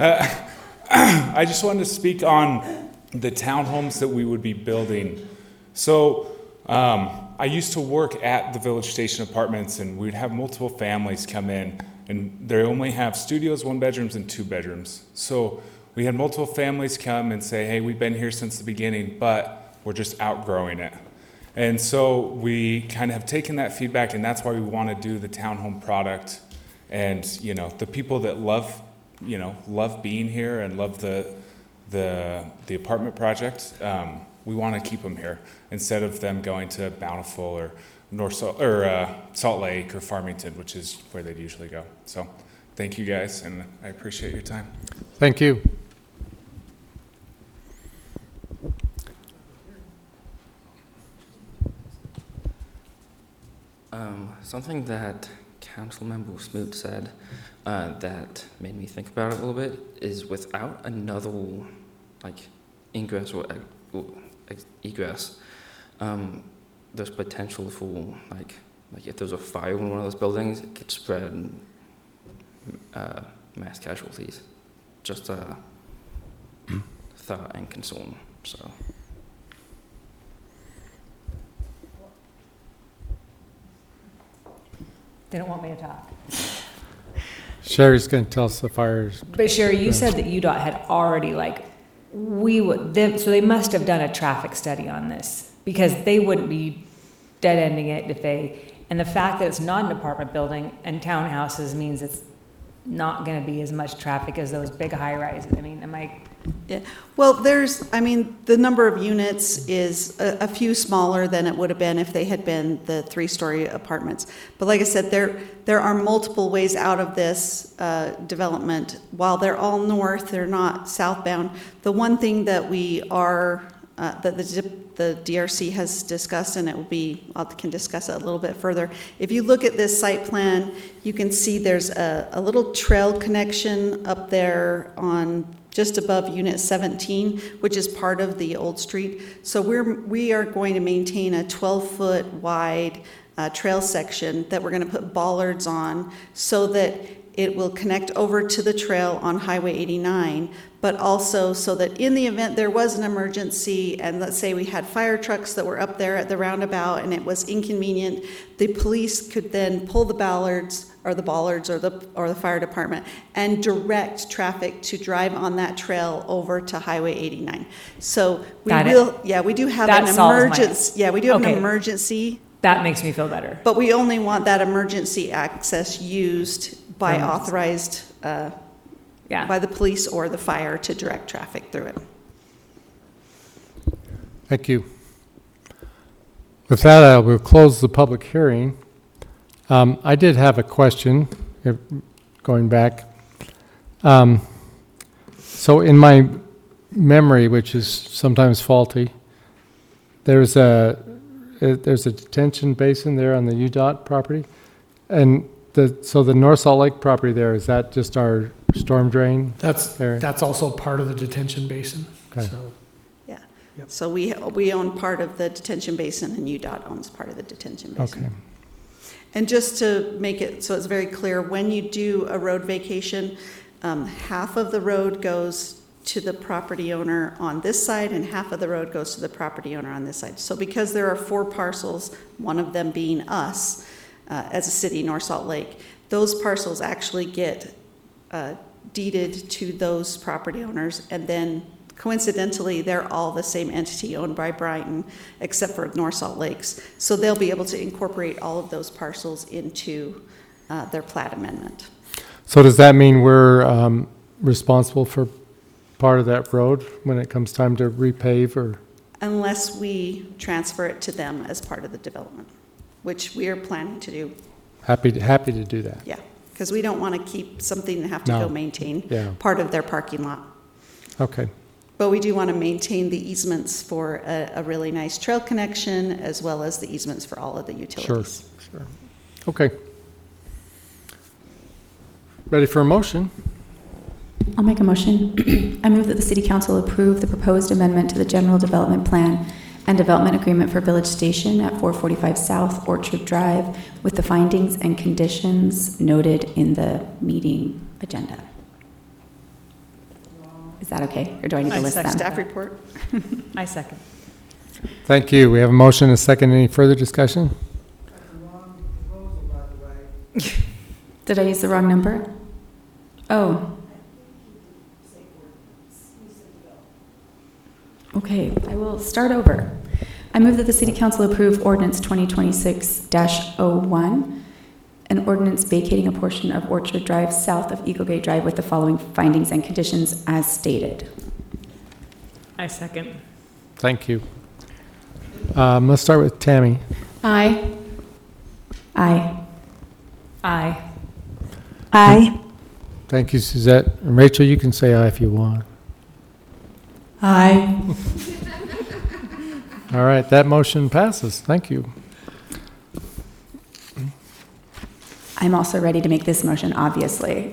I just wanted to speak on the townhomes that we would be building. So I used to work at the Village Station Apartments, and we'd have multiple families come in, and they only have studios, 1 bedrooms, and 2 bedrooms. So we had multiple families come and say, "Hey, we've been here since the beginning, but we're just outgrowing it." And so we kind of have taken that feedback, and that's why we want to do the townhome product. And the people that love being here and love the apartment project, we want to keep them here instead of them going to Bountiful or Salt Lake or Farmington, which is where they'd usually go. So thank you guys, and I appreciate your time. Thank you. Something that Councilmember Smoot said that made me think about it a little bit is, without another ingress or egress, there's potential for if there's a fire in one of those buildings, it could spread mass casualties. Just a thought and concern. So. They don't want me to talk. Sherry's going to tell us the fires. But Sherry, you said that UDOT had already so they must have done a traffic study on this, because they wouldn't be dead-ending it if they, and the fact that it's not an apartment building and townhouses means it's not going to be as much traffic as those big high-rises. I mean, am I Yeah. Well, the number of units is a few smaller than it would have been if they had been the 3-story apartments. But like I said, there are multiple ways out of this development. While they're all north, they're not southbound. The one thing that we are, that the DRC has discussed, and I can discuss it a little bit further. If you look at this site plan, you can see there's a little trail connection up there on just above Unit 17, which is part of the old street. So we are going to maintain a 12-foot wide trail section that we're going to put bollards on so that it will connect over to the trail on Highway 89, but also so that in the event there was an emergency, and let's say we had fire trucks that were up there at the roundabout and it was inconvenient, the police could then pull the bollards or the fire department and direct traffic to drive on that trail over to Highway 89. So we do have an emergency. Yeah, we do have an emergency. That makes me feel better. It we only want that emergency access used by authorized by the police or the fire to direct traffic through it. Thank you. With that, I will close the public hearing. I did have a question, going back. So in my memory, which is sometimes faulty, there's a detention basin there on the UDOT property, and so the North Salt Lake property there, is that just our storm drain? That's also part of the detention basin. Okay. So. Yeah. Yep. So we own part of the detention basin, and UDOT owns part of the detention basin. Okay. And just to make it so it's very clear, when you do a road vacation, half of the road goes to the property owner on this side, and half of the road goes to the property owner on this side. So because there are 4 parcels, one of them being us, as a city, North Salt Lake, those parcels actually get deeded to those property owners, and then coincidentally, they're all the same entity owned by Brighton, except for North Salt Lakes. So they'll be able to incorporate all of those parcels into their plat amendment. So does that mean we're responsible for part of that road when it comes time to repave, or? Unless we transfer it to them as part of the development, which we are planning to do. Happy to do that. Yeah, because we don't want to keep something and have to go maintain part of their parking lot. Okay. But we do want to maintain the easements for a really nice trail connection, as well as the easements for all of the utilities. Sure. Okay. Ready for a motion? I'll make a motion. I move that the City Council approve the proposed amendment to the General Development Plan and Development Agreement for Village Station at 445 South Orchard Drive with the findings and conditions noted in the meeting agenda. Is that okay? Or do I need to list them? Staff report. I second. Thank you. We have a motion and a second. Any further discussion? Did I use the wrong number? Oh. Okay, I will start over. I move that the City Council approve Ordinance 2026-01, an ordinance vacating a portion of Orchard Drive south of Eagle Gate Drive with the following findings and conditions as stated. I second. Thank you. Let's start with Tammy. Aye. Aye. Aye. Aye. Thank you, Suzette. And Rachel, you can say aye if you want. Aye. All right, that motion passes. Thank you. I'm also ready to make this motion, obviously.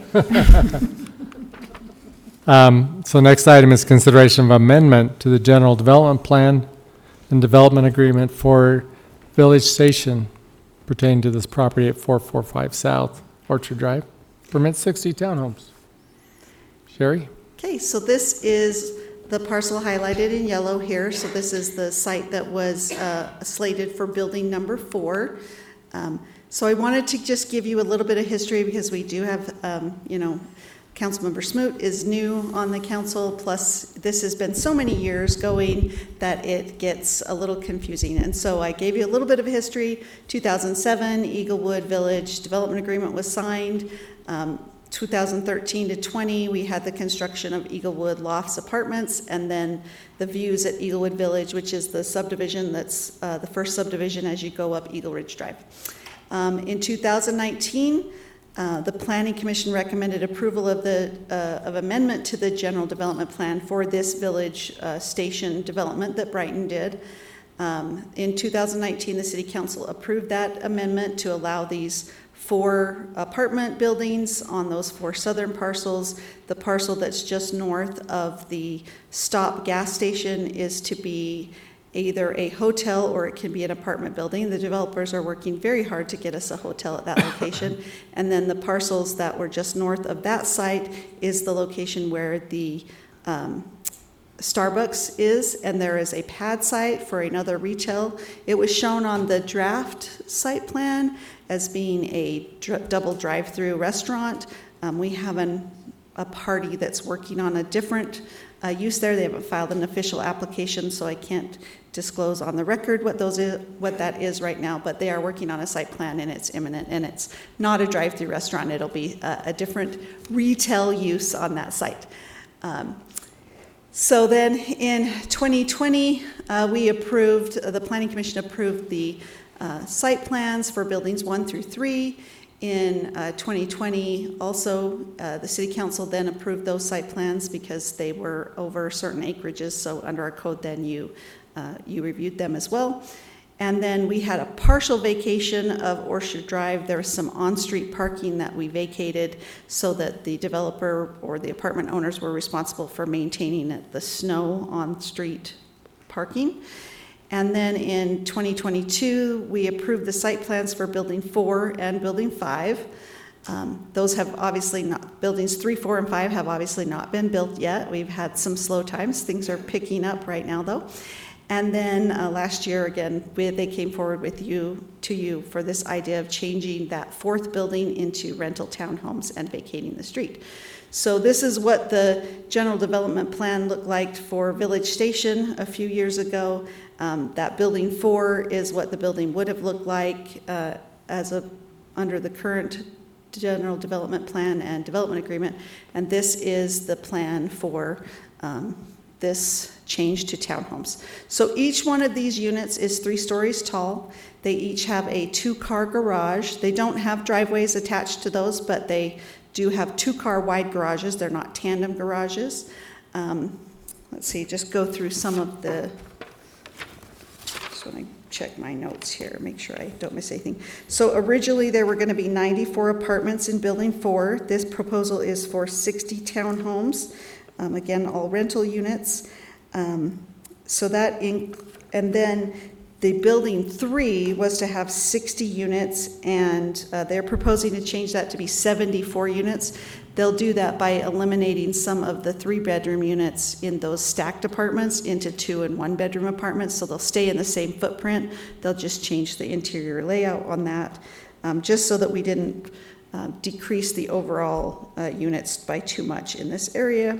So next item is consideration of amendment to the General Development Plan and Development Agreement for Village Station pertaining to this property at 445 South Orchard Drive. Permit 60 townhomes. Sherry? Okay, so this is the parcel highlighted in yellow here. So this is the site that was slated for building number 4. So I wanted to just give you a little bit of history because we do have, Councilmember Smoot is new on the council, plus this has been so many years going that it gets a little confusing. And so I gave you a little bit of history. 2007, Eaglewood Village Development Agreement was signed. 2013 to 20, we had the construction of Eaglewood Lofts Apartments, and then the views at Eaglewood Village, which is the subdivision that's the first subdivision as you go up Eagle Ridge Drive. In 2019, the Planning Commission recommended approval of of amendment to the general development plan for this village station development that Brighton did. In 2019, the City Council approved that amendment to allow these 4 apartment buildings on those 4 southern parcels. The parcel that's just north of the Stop gas station is to be either a hotel or it can be an apartment building. The developers are working very hard to get us a hotel at that location. And then the parcels that were just north of that site is the location where the Starbucks is, and there is a pad site for another retail. It was shown on the draft site plan as being a double drive-through restaurant. We have a party that's working on a different use there. They haven't filed an official application, so I can't disclose on the record what that is right now, but they are working on a site plan and it's imminent, and it's not a drive-through restaurant. It'll be a different retail use on that site. So then in 2020, the Planning Commission approved the site plans for buildings 1 through 3. In 2020, also, the City Council then approved those site plans because they were over certain acreages, so under our code then you reviewed them as well. And then we had a partial vacation of Orchard Drive. There was some on-street parking that we vacated so that the developer or the apartment owners were responsible for maintaining the snow on-street parking. And then in 2022, we approved the site plans for Building 4 and Building 5. Those have obviously not, Buildings 3, 4, and 5 have obviously not been built yet. We've had some slow times. Things are picking up right now, though. And then last year, again, they came forward to you for this idea of changing that 4th building into rental townhomes and vacating the street. So this is what the general development plan looked like for Village Station a few years ago. That Building 4 is what the building would have looked like under the current general development plan and development agreement. And this is the plan for this change to townhomes. So each one of these units is 3 stories tall. They each have a 2-car garage. They don't have driveways attached to those, but they do have 2-car wide garages. They're not tandem garages. Let's see, just go through some of the, just want to check my notes here, make sure I don't miss anything. So originally there were going to be 94 apartments in Building 4. This proposal is for 60 townhomes. Again, all rental units. So that, and then the Building 3 was to have 60 units, and they're proposing to change that to be 74 units. They'll do that by eliminating some of the 3-bedroom units in those stacked apartments into 2- and 1-bedroom apartments, so they'll stay in the same footprint. They'll just change the interior layout on that, just so that we didn't decrease the overall units by too much in this area.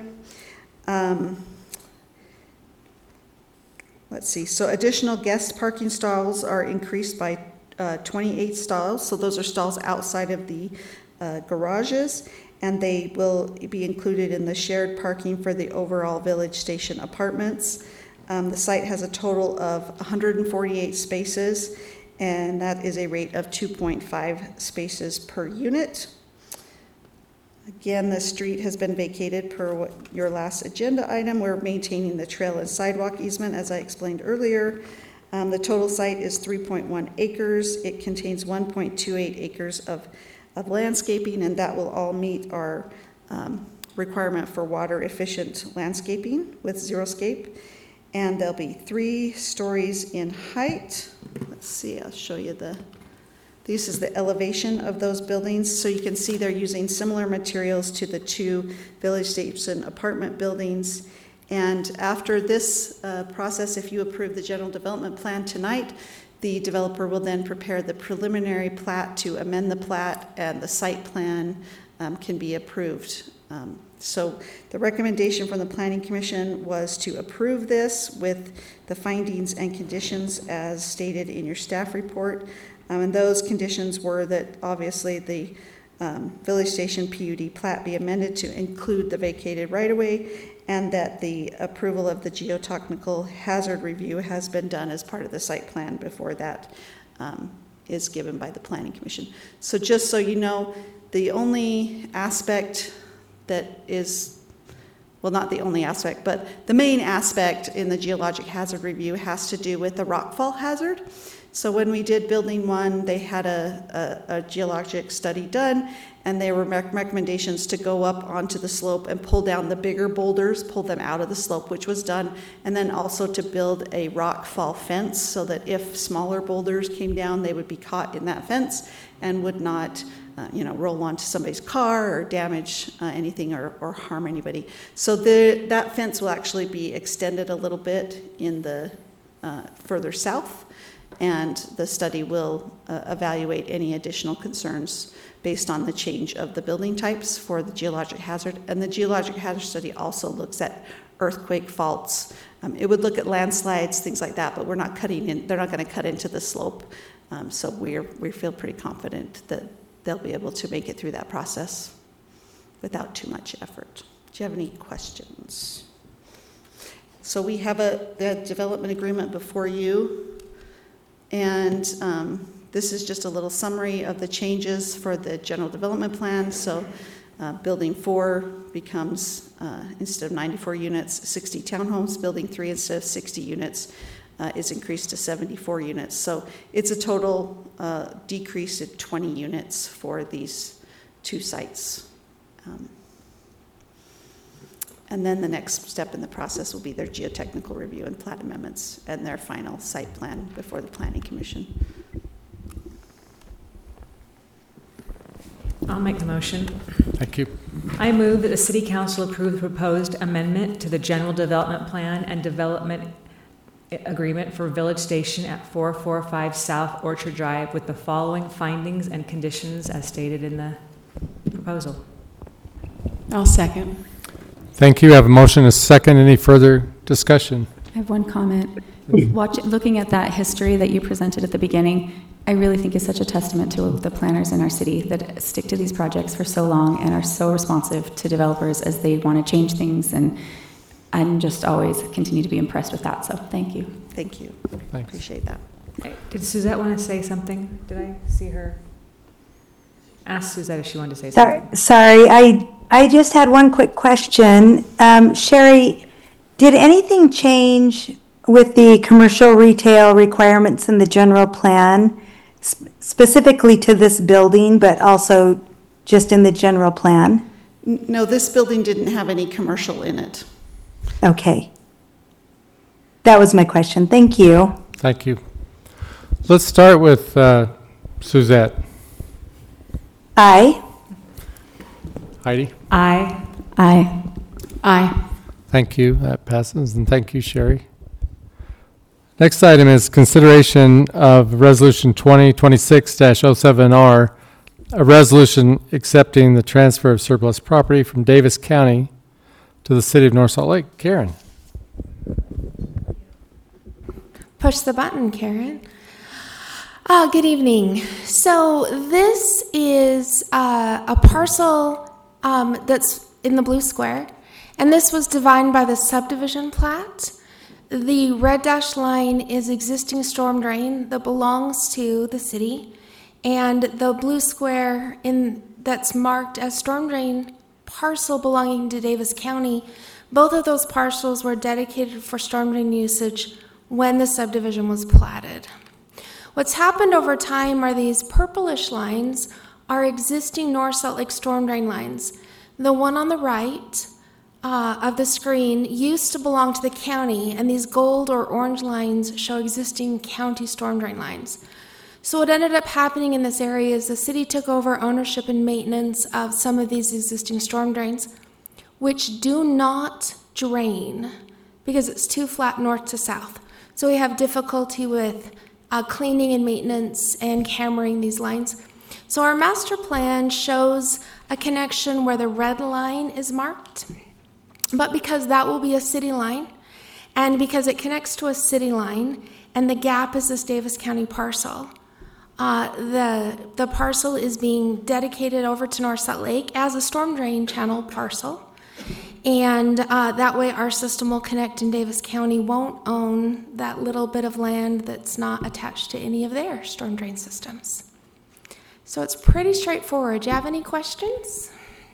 Let's see, so additional guest parking stalls are increased by 28 stalls. So those are stalls outside of the garages, and they will be included in the shared parking for the overall Village Station apartments. The site has a total of 148 spaces, and that is a rate of 2.5 spaces per unit. Again, the street has been vacated per your last agenda item. We're maintaining the trail and sidewalk easement, as I explained earlier. The total site is 3.1 acres. It contains 1.28 acres of landscaping, and that will all meet our requirement for water efficient landscaping with xeriscape. And there'll be 3 stories in height. Let's see, I'll show you this is the elevation of those buildings. So you can see they're using similar materials to the 2 Village Station apartment buildings. And after this process, if you approve the general development plan tonight, the developer will then prepare the preliminary plat to amend the plat, and the site plan can be approved. So the recommendation from the Planning Commission was to approve this with the findings and conditions as stated in your staff report. And those conditions were that obviously the Village Station PUD plat be amended to include the vacated right-of-way, and that the approval of the geotechnical hazard review has been done as part of the site plan before that is given by the Planning Commission. So just so you know, the only aspect that is, well, not the only aspect, but the main aspect in the geologic hazard review has to do with the rockfall hazard. So when we did building 1, they had a geologic study done, and there were recommendations to go up onto the slope and pull down the bigger boulders, pull them out of the slope, which was done, and then also to build a rockfall fence so that if smaller boulders came down, they would be caught in that fence and would not roll onto somebody's car or damage anything or harm anybody. So that fence will actually be extended a little bit in the further south, and the study will evaluate any additional concerns based on the change of the building types for the geologic hazard. And the geologic hazard study also looks at earthquake faults. It would look at landslides, things like that, but we're not cutting in, they're not going to cut into the slope. So we feel pretty confident that they'll be able to make it through that process without too much effort. Do you have any questions? So we have the development agreement before you, and this is just a little summary of the changes for the general development plan. So building 4 becomes, instead of 94 units, 60 townhomes. Building 3, instead of 60 units, is increased to 74 units. So it's a total decrease of 20 units for these 2 sites. And then the next step in the process will be their geotechnical review and plat amendments and their final site plan before the Planning Commission. I'll make the motion. Thank you. I move that the City Council approve the proposed amendment to the General Development Plan and Development Agreement for Village Station at 445 South Orchard Drive with the following findings and conditions as stated in the proposal. I'll second. Thank you. I have a motion and a second. Any further discussion? I have one comment. Looking at that history that you presented at the beginning, I really think is such a testament to the planners in our city that stick to these projects for so long and are so responsive to developers as they want to change things, and I'm just always continue to be impressed with that. So thank you. Thank you. Thanks. Appreciate that. Did Suzette want to say something? Did I see her? Ask Suzette if she wanted to say something. Sorry, I just had one quick question. Sherry, did anything change with the commercial retail requirements in the general plan, specifically to this building, but also just in the general plan? No, this building didn't have any commercial in it. Okay. That was my question. Thank you. Thank you. Let's start with Suzette. Aye. Heidi? Aye. Aye. Aye. Thank you. That passes. And thank you, Sherry. Next item is consideration of Resolution 2026-07R, a resolution accepting the transfer of surplus property from Davis County to the City of North Salt Lake. Karen. Push the button, Karen. Good evening. So this is a parcel that's in the blue square, and this was divided by the subdivision plat. The red dashed line is existing storm drain that belongs to the city, and the blue square that's marked as storm drain parcel belonging to Davis County. Both of those parcels were dedicated for storm drain usage when the subdivision was platted. What's happened over time are these purplish lines are existing North Salt Lake storm drain lines. The one on the right of the screen used to belong to the county, and these gold or orange lines show existing county storm drain lines. So what ended up happening in this area is the city took over ownership and maintenance of some of these existing storm drains, which do not drain because it's too flat north to south. So we have difficulty with cleaning and maintenance and cammering these lines. So our master plan shows a connection where the red line is marked, but because that will be a city line, and because it connects to a city line, and the gap is this Davis County parcel, The parcel is being dedicated over to North Salt Lake as a storm drain channel parcel. And that way our system will connect and Davis County won't own that little bit of land that's not attached to any of their storm drain systems. So it's pretty straightforward. Do you have any questions?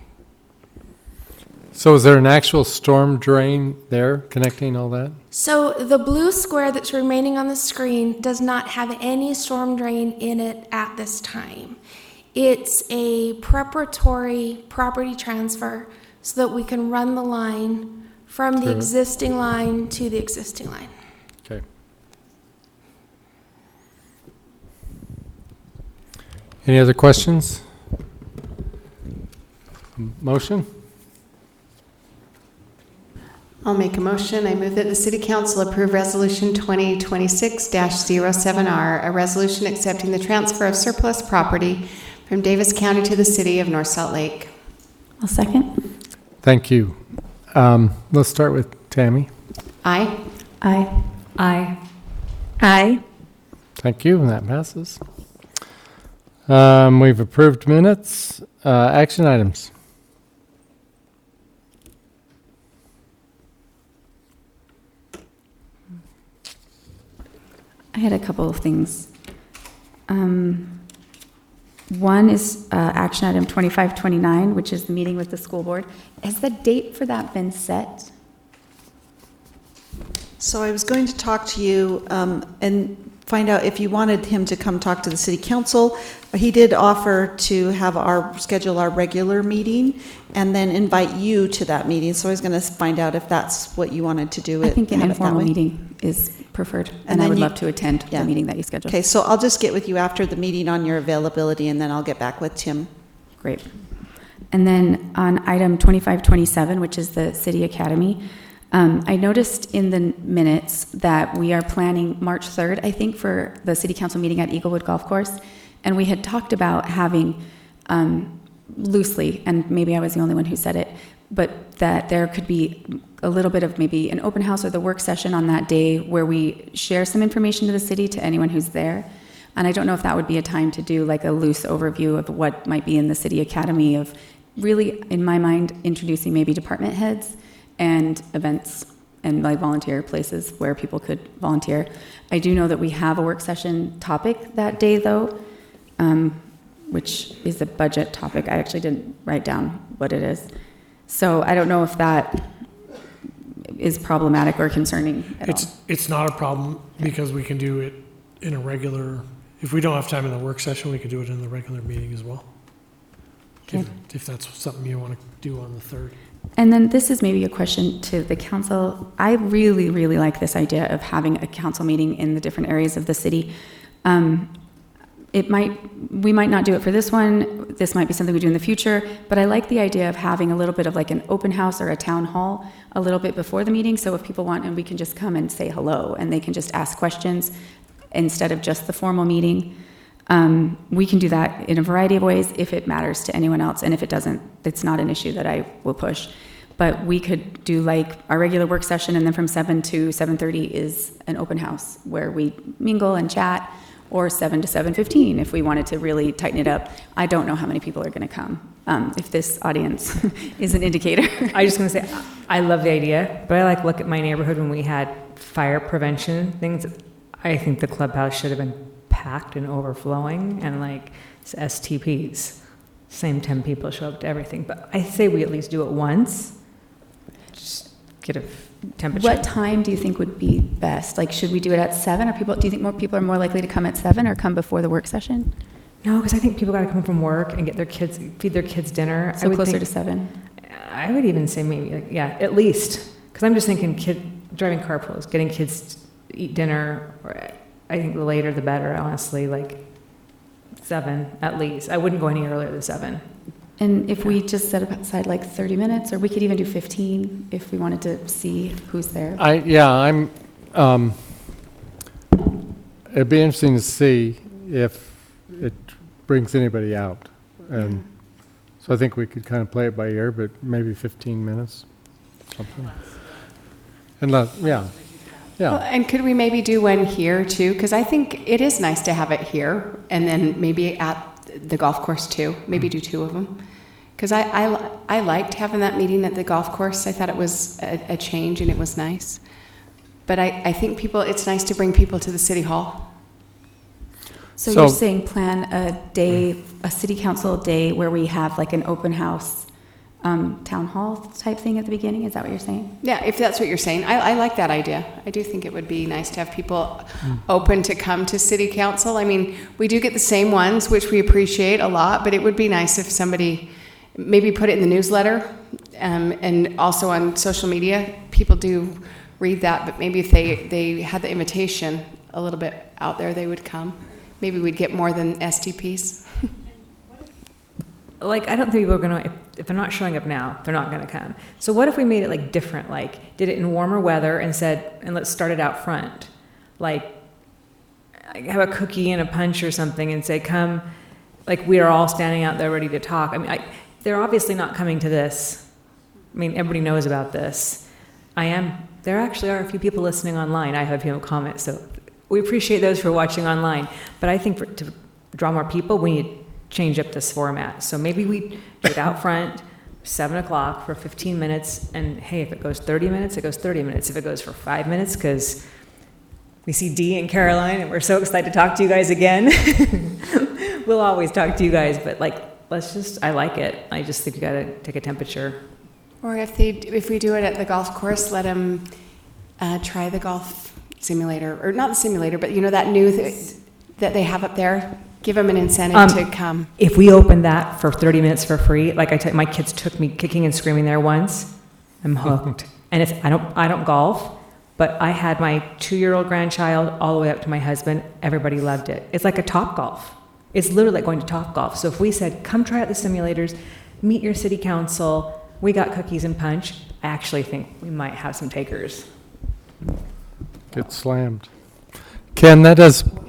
So is there an actual storm drain there connecting all that? So the blue square that's remaining on the screen does not have any storm drain in it at this time. It's a preparatory property transfer so that we can run the line from the existing line to the existing line. Okay. Any other questions? Motion? I'll make a motion. I move that the City Council approve Resolution 2026-07R, a resolution accepting the transfer of surplus property from Davis County to the City of North Salt Lake. I'll second. Thank you. Let's start with Tammy. Aye. Aye. Aye. Aye. Thank you, and that passes. We've approved minutes. Action items. I had a couple of things. One is action item 2529, which is the meeting with the school board. Has the date for that been set? So I was going to talk to you and find out if you wanted him to come talk to the city council. He did offer to schedule our regular meeting and then invite you to that meeting. So I was going to find out if that's what you wanted to do. I think an informal meeting is preferred, and I would love to attend the meeting that you scheduled. Okay, so I'll just get with you after the meeting on your availability, and then I'll get back with Tim. Great. And then on item 2527, which is the City Academy, I noticed in the minutes that we are planning March 3rd, I think, for the City Council meeting at Eaglewood Golf Course, and we had talked about having loosely, and maybe I was the only one who said it, but that there could be a little bit of maybe an open house or the work session on that day where we share some information to the city, to anyone who's there. And I don't know if that would be a time to do like a loose overview of what might be in the City Academy, of really, in my mind, introducing maybe department heads and events and like volunteer places where people could volunteer. I do know that we have a work session topic that day though, which is a budget topic. I actually didn't write down what it is. So I don't know if that is problematic or concerning at all. It's not a problem because we can do it in a regular, if we don't have time in the work session, we could do it in the regular meeting as well. Okay. If that's something you want to do on the 3rd. And then this is maybe a question to the council. I really, really like this idea of having a council meeting in the different areas of the city. We might not do it for this one. This might be something we do in the future, but I like the idea of having a little bit of like an open house or a town hall a little bit before the meeting. So if people want, and we can just come and say hello and they can just ask questions instead of just the formal meeting. We can do that in a variety of ways if it matters to anyone else. And if it doesn't, it's not an issue that I will push. But we could do like our regular work session, and then from 7 to 7:30 is an open house where we mingle and chat, or 7 to 7:15 if we wanted to really tighten it up. I don't know how many people are going to come. If this audience is an indicator. I was just going to say, I love the idea, but I look at my neighborhood when we had fire prevention things. I think the clubhouse should have been packed and overflowing, and STPs. Same 10 people show up to everything. But I say we at least do it once. Just get a temperature. What time do you think would be best? Should we do it at 7? Do you think more people are more likely to come at 7 or come before the work session? No, because I think people got to come from work and feed their kids dinner. So closer to 7? I would even say maybe, at least. Because I'm just thinking driving carpools, getting kids to eat dinner, or I think the later the better, honestly, 7 at least. I wouldn't go any earlier than 7. And if we just set aside 30 minutes, or we could even do 15 if we wanted to see who's there. It'd be interesting to see if it brings anybody out. And so I think we could kind of play it by ear, but maybe 15 minutes, something. And Yeah. Well, and could we maybe do one here too? Because I think it is nice to have it here, and then maybe at the golf course too. Maybe do 2 of them. Because I liked having that meeting at the golf course. I thought it was a change and it was nice. But I think it's nice to bring people to the city hall. So you're saying plan a city council day where we have like an open house town hall type thing at the beginning? Is that what you're saying? Yeah, if that's what you're saying. I like that idea. I do think it would be nice to have people open to come to city council. I mean, we do get the same ones, which we appreciate a lot, but it would be nice if somebody maybe put it in the newsletter and also on social media. People do read that, but maybe if they had the invitation a little bit out there, they would come. Maybe we'd get more than STPs. Like, I don't think people are going to, if they're not showing up now, they're not going to come. So what if we made it like different? Like, did it in warmer weather and said, and let's start it out front. Like, have a cookie and a punch or something and say, come, like we are all standing out there ready to talk. I mean, they're obviously not coming to this. I mean, everybody knows about this. There actually are a few people listening online. I have a few comments, so we appreciate those who are watching online. But I think to draw more people, we need to change up this format. So maybe we do it out front, 7 o'clock for 15 minutes. And hey, if it goes 30 minutes, it goes 30 minutes. If it goes for 5 minutes, because we see Dee and Caroline, and we're so excited to talk to you guys again. We'll always talk to you guys, but like, I like it. I just think you got to take a temperature. Or if we do it at the golf course, let them try the golf simulator, or not the simulator, but that new that they have up there. Give them an incentive to come. If we open that for 30 minutes for free, like I tell you, my kids took me kicking and screaming there once. I'm hooked. And if I don't golf, but I had my 2-year-old grandchild all the way up to my husband. Everybody loved it. It's like a Topgolf. It's literally like going to Topgolf. So if we said, come try out the simulators, meet your city council, we got cookies and punch, I actually think we might have some takers. Get slammed. Ken, that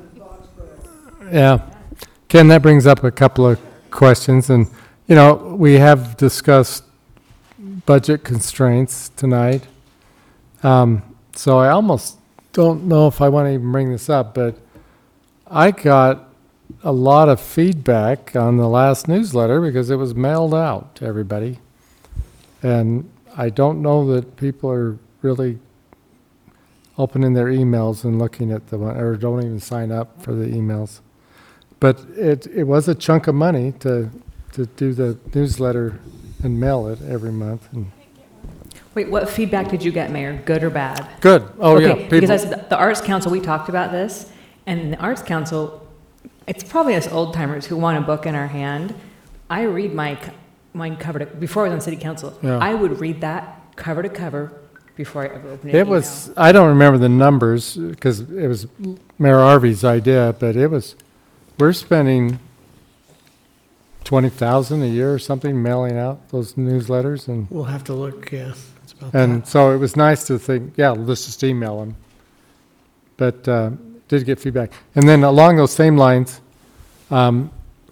brings up a couple of questions. And, we have discussed budget constraints tonight. So I almost don't know if I want to even bring this up, but I got a lot of feedback on the last newsletter because it was mailed out to everybody. And I don't know that people are really opening their emails and looking at the one, or don't even sign up for the emails. But it was a chunk of money to do the newsletter and mail it every month. And wait, what feedback did you get, Mayor? Good or bad? Good. Oh, okay, yeah. Because the Arts Council, we talked about this, and the Arts Council, it's probably us old timers who want a book in our hand. I read mine cover to, before I was on City Council. Yeah. I would read that cover to cover before I ever opened it. I don't remember the numbers because it was Mayor Harvey's idea, but we're spending $20,000 a year or something mailing out those newsletters, and we'll have to look. Yeah, it's about and that. So it was nice to think, let's just email them. But did get feedback, and then along those same lines, I'm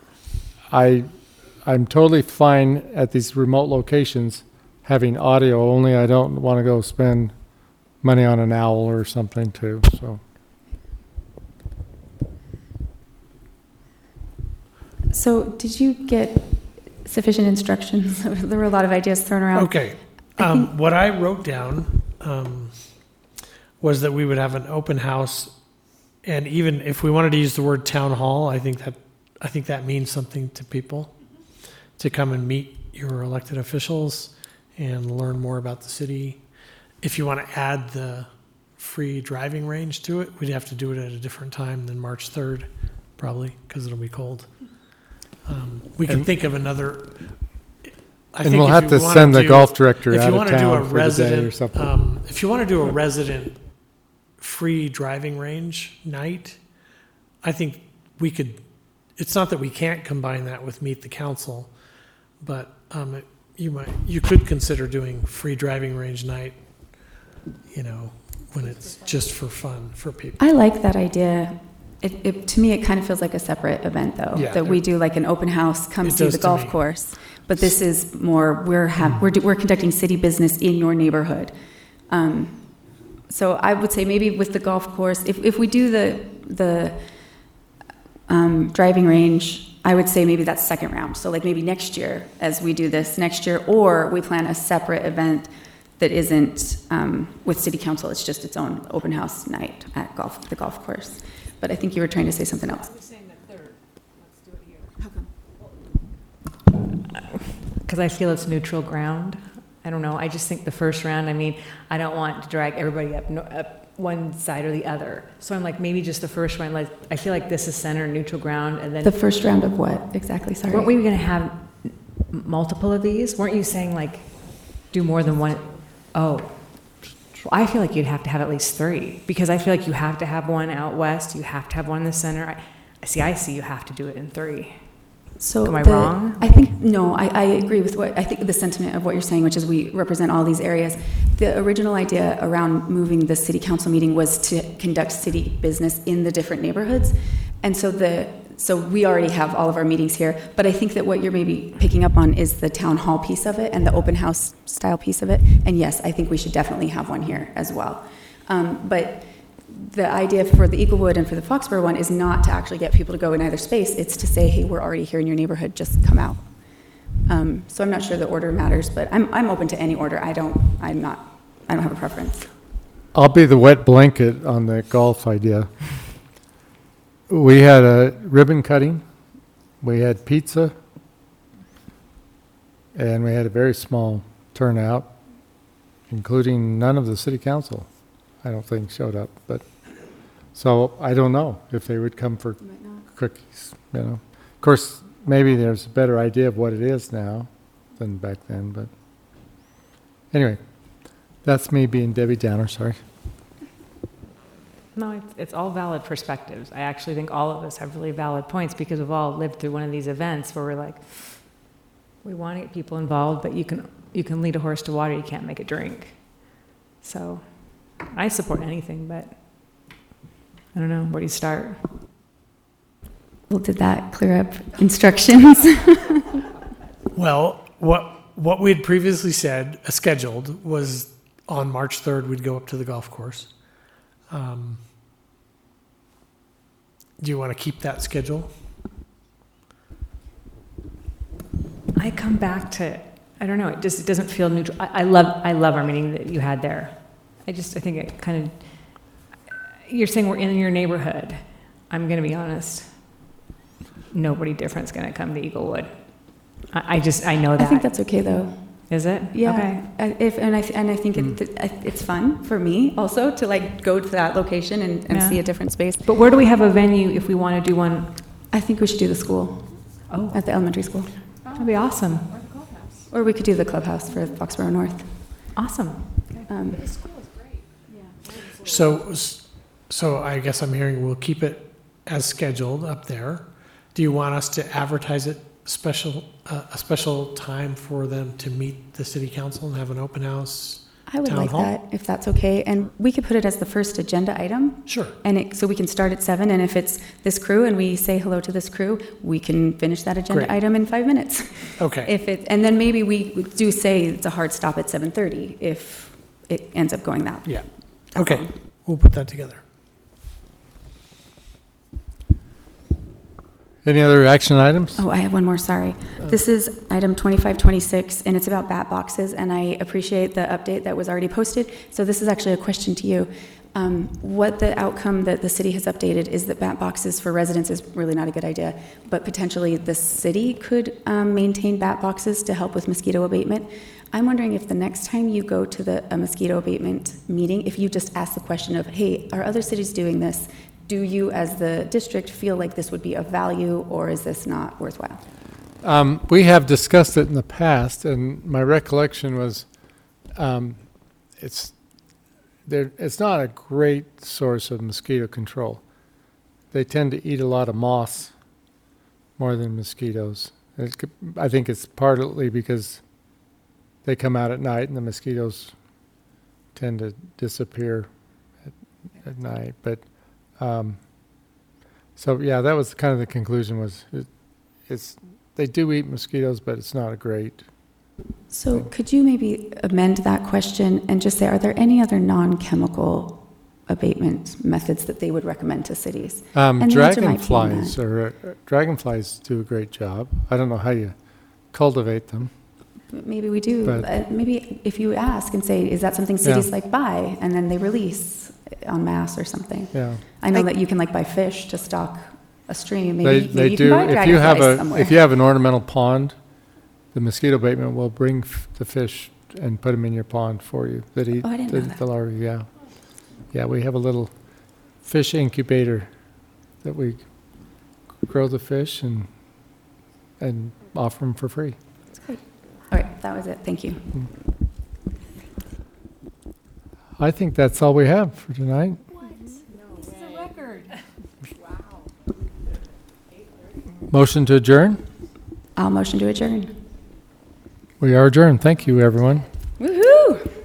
totally fine at these remote locations having audio. Only I don't want to go spend money on an owl or something too. So did you get sufficient instructions? There were a lot of ideas thrown around. Okay. What I wrote down was that we would have an open house, and even if we wanted to use the word town hall, I think that means something to people, to come and meet your elected officials and learn more about the city. If you want to add the free driving range to it, we'd have to do it at a different time than March 3rd, probably, because it'll be cold. We can think of another. And we'll have to send the golf director out of town for the day or something. If you want to do a resident free driving range night, I think we could. It's not that we can't combine that with Meet the Council, but you could consider doing free driving range night. When it's just for fun for people. I like that idea. To me, it kind of feels like a separate event, though. Yeah, that we do like an open house, come see the golf course. But this is more we're conducting city business in your neighborhood. So I would say maybe with the golf course, if we do the driving range, I would say maybe that's second round. So like maybe next year, as we do this next year, or we plan a separate event that isn't with city council. It's just its own open house night at the golf course. But I think you were trying to say something else. I was saying the third. Let's do it here. How come? Because I feel it's neutral ground. I don't know. I just think the first round, I mean, I don't want to drag everybody up one side or the other. So I'm like, maybe just the first round. Like, I feel like this is center, neutral ground, and then The first round of what exactly? Sorry. weren't we going to have multiple of these? Weren't you saying like do more than one? Oh, well, I feel like you'd have to have at least 3 because I feel like you have to have one out west. You have to have one in the center. I see you have to do it in 3. So am I wrong? I think, no, I agree with I think the sentiment of what you're saying, which is we represent all these areas. The original idea around moving the city council meeting was to conduct city business in the different neighborhoods. And so we already have all of our meetings here, but I think that what you're maybe picking up on is the town hall piece of it and the open house style piece of it. And yes, I think we should definitely have one here as well. But the idea for the Eaglewood and for the Foxborough one is not to actually get people to go in either space. It's to say, hey, we're already here in your neighborhood, just come out. So I'm not sure the order matters, but I'm open to any order. I don't have a preference. I'll be the wet blanket on the golf idea. We had a ribbon cutting, we had pizza, and we had a very small turnout, including none of the city council, I don't think, showed up. But so I don't know if they would come for cookies, you know. Of course, maybe there's a better idea of what it is now than back then, but anyway, that's me being Debbie Downer, sorry. No, it's all valid perspectives. I actually think all of us have really valid points because we've all lived through one of these events where we're like, we want to get people involved, but you can lead a horse to water, you can't make it drink. So I support anything, but I don't know, where do you start? Well, did that clear up instructions? Well, what we had previously scheduled was on March 3rd, we'd go up to the golf course. Do you want to keep that schedule? I come back to, I don't know, it doesn't feel neutral. I love our meeting that you had there. I think it kind of, you're saying we're in your neighborhood. I'm going to be honest. Nobody different's going to come to Eaglewood. I know that. I think that's okay though. Is it? Yeah. Okay. I think it's fun for me also to like go to that location and see a different space. But where do we have a venue if we want to do one? I think we should do the school. Oh. At the elementary school. That'd be awesome. Or we could do the clubhouse for Foxborough North. Awesome. The school is great. So I guess I'm hearing we'll keep it as scheduled up there. Do you want us to advertise it a special time for them to meet the city council and have an open house? I would town like hall? that, if that's okay. And we could put it as the first agenda item. Sure. And so we can start at 7, and if it's this crew and we say hello to this crew, we can finish that agenda Great. item in 5 minutes. Okay. And then maybe we do say it's a hard stop at 7:30 if it ends up going that. Yeah. Okay. We'll put that together. Any other action items? Oh, I have one more, sorry. This is item 2526, and it's about bat boxes, and I appreciate the update that was already posted. So this is actually a question to you. What the outcome that the city has updated is that bat boxes for residents is really not a good idea, but potentially the city could maintain bat boxes to help with mosquito abatement. I'm wondering if the next time you go to a mosquito abatement meeting, if you just ask the question of, hey, are other cities doing this? Do you, as the district, feel like this would be of value, or is this not worthwhile? We have discussed it in the past, and my recollection was it's not a great source of mosquito control. They tend to eat a lot of moths more than mosquitoes. I think it's partly because they come out at night and the mosquitoes tend to disappear at night. But so yeah, that was kind of the conclusion. Was they do eat mosquitoes, but it's not a great So could you maybe amend that question and just say, are there any other non-chemical abatement methods that they would recommend to cities? And the answer might be Dragonflies do a great job. I don't know how you cultivate them. Maybe we do. But- Maybe if you ask and say, is that something cities like buy? And then they release en masse or something. Yeah. I know that you can like buy fish to stock a stream. Maybe, They maybe you do. can buy dragonflies somewhere. If you have an ornamental pond, the mosquito abatement will bring the fish and put them in your pond for you that eat I didn't know that. the larvae. Yeah, yeah. We have a little fish incubator that we grow the fish and offer them for free. That's great. All right, that was it. Thank you. I think that's all we have for tonight. This is a record. Motion to adjourn? I'll motion to adjourn. We are adjourned. Thank you, everyone. Woohoo!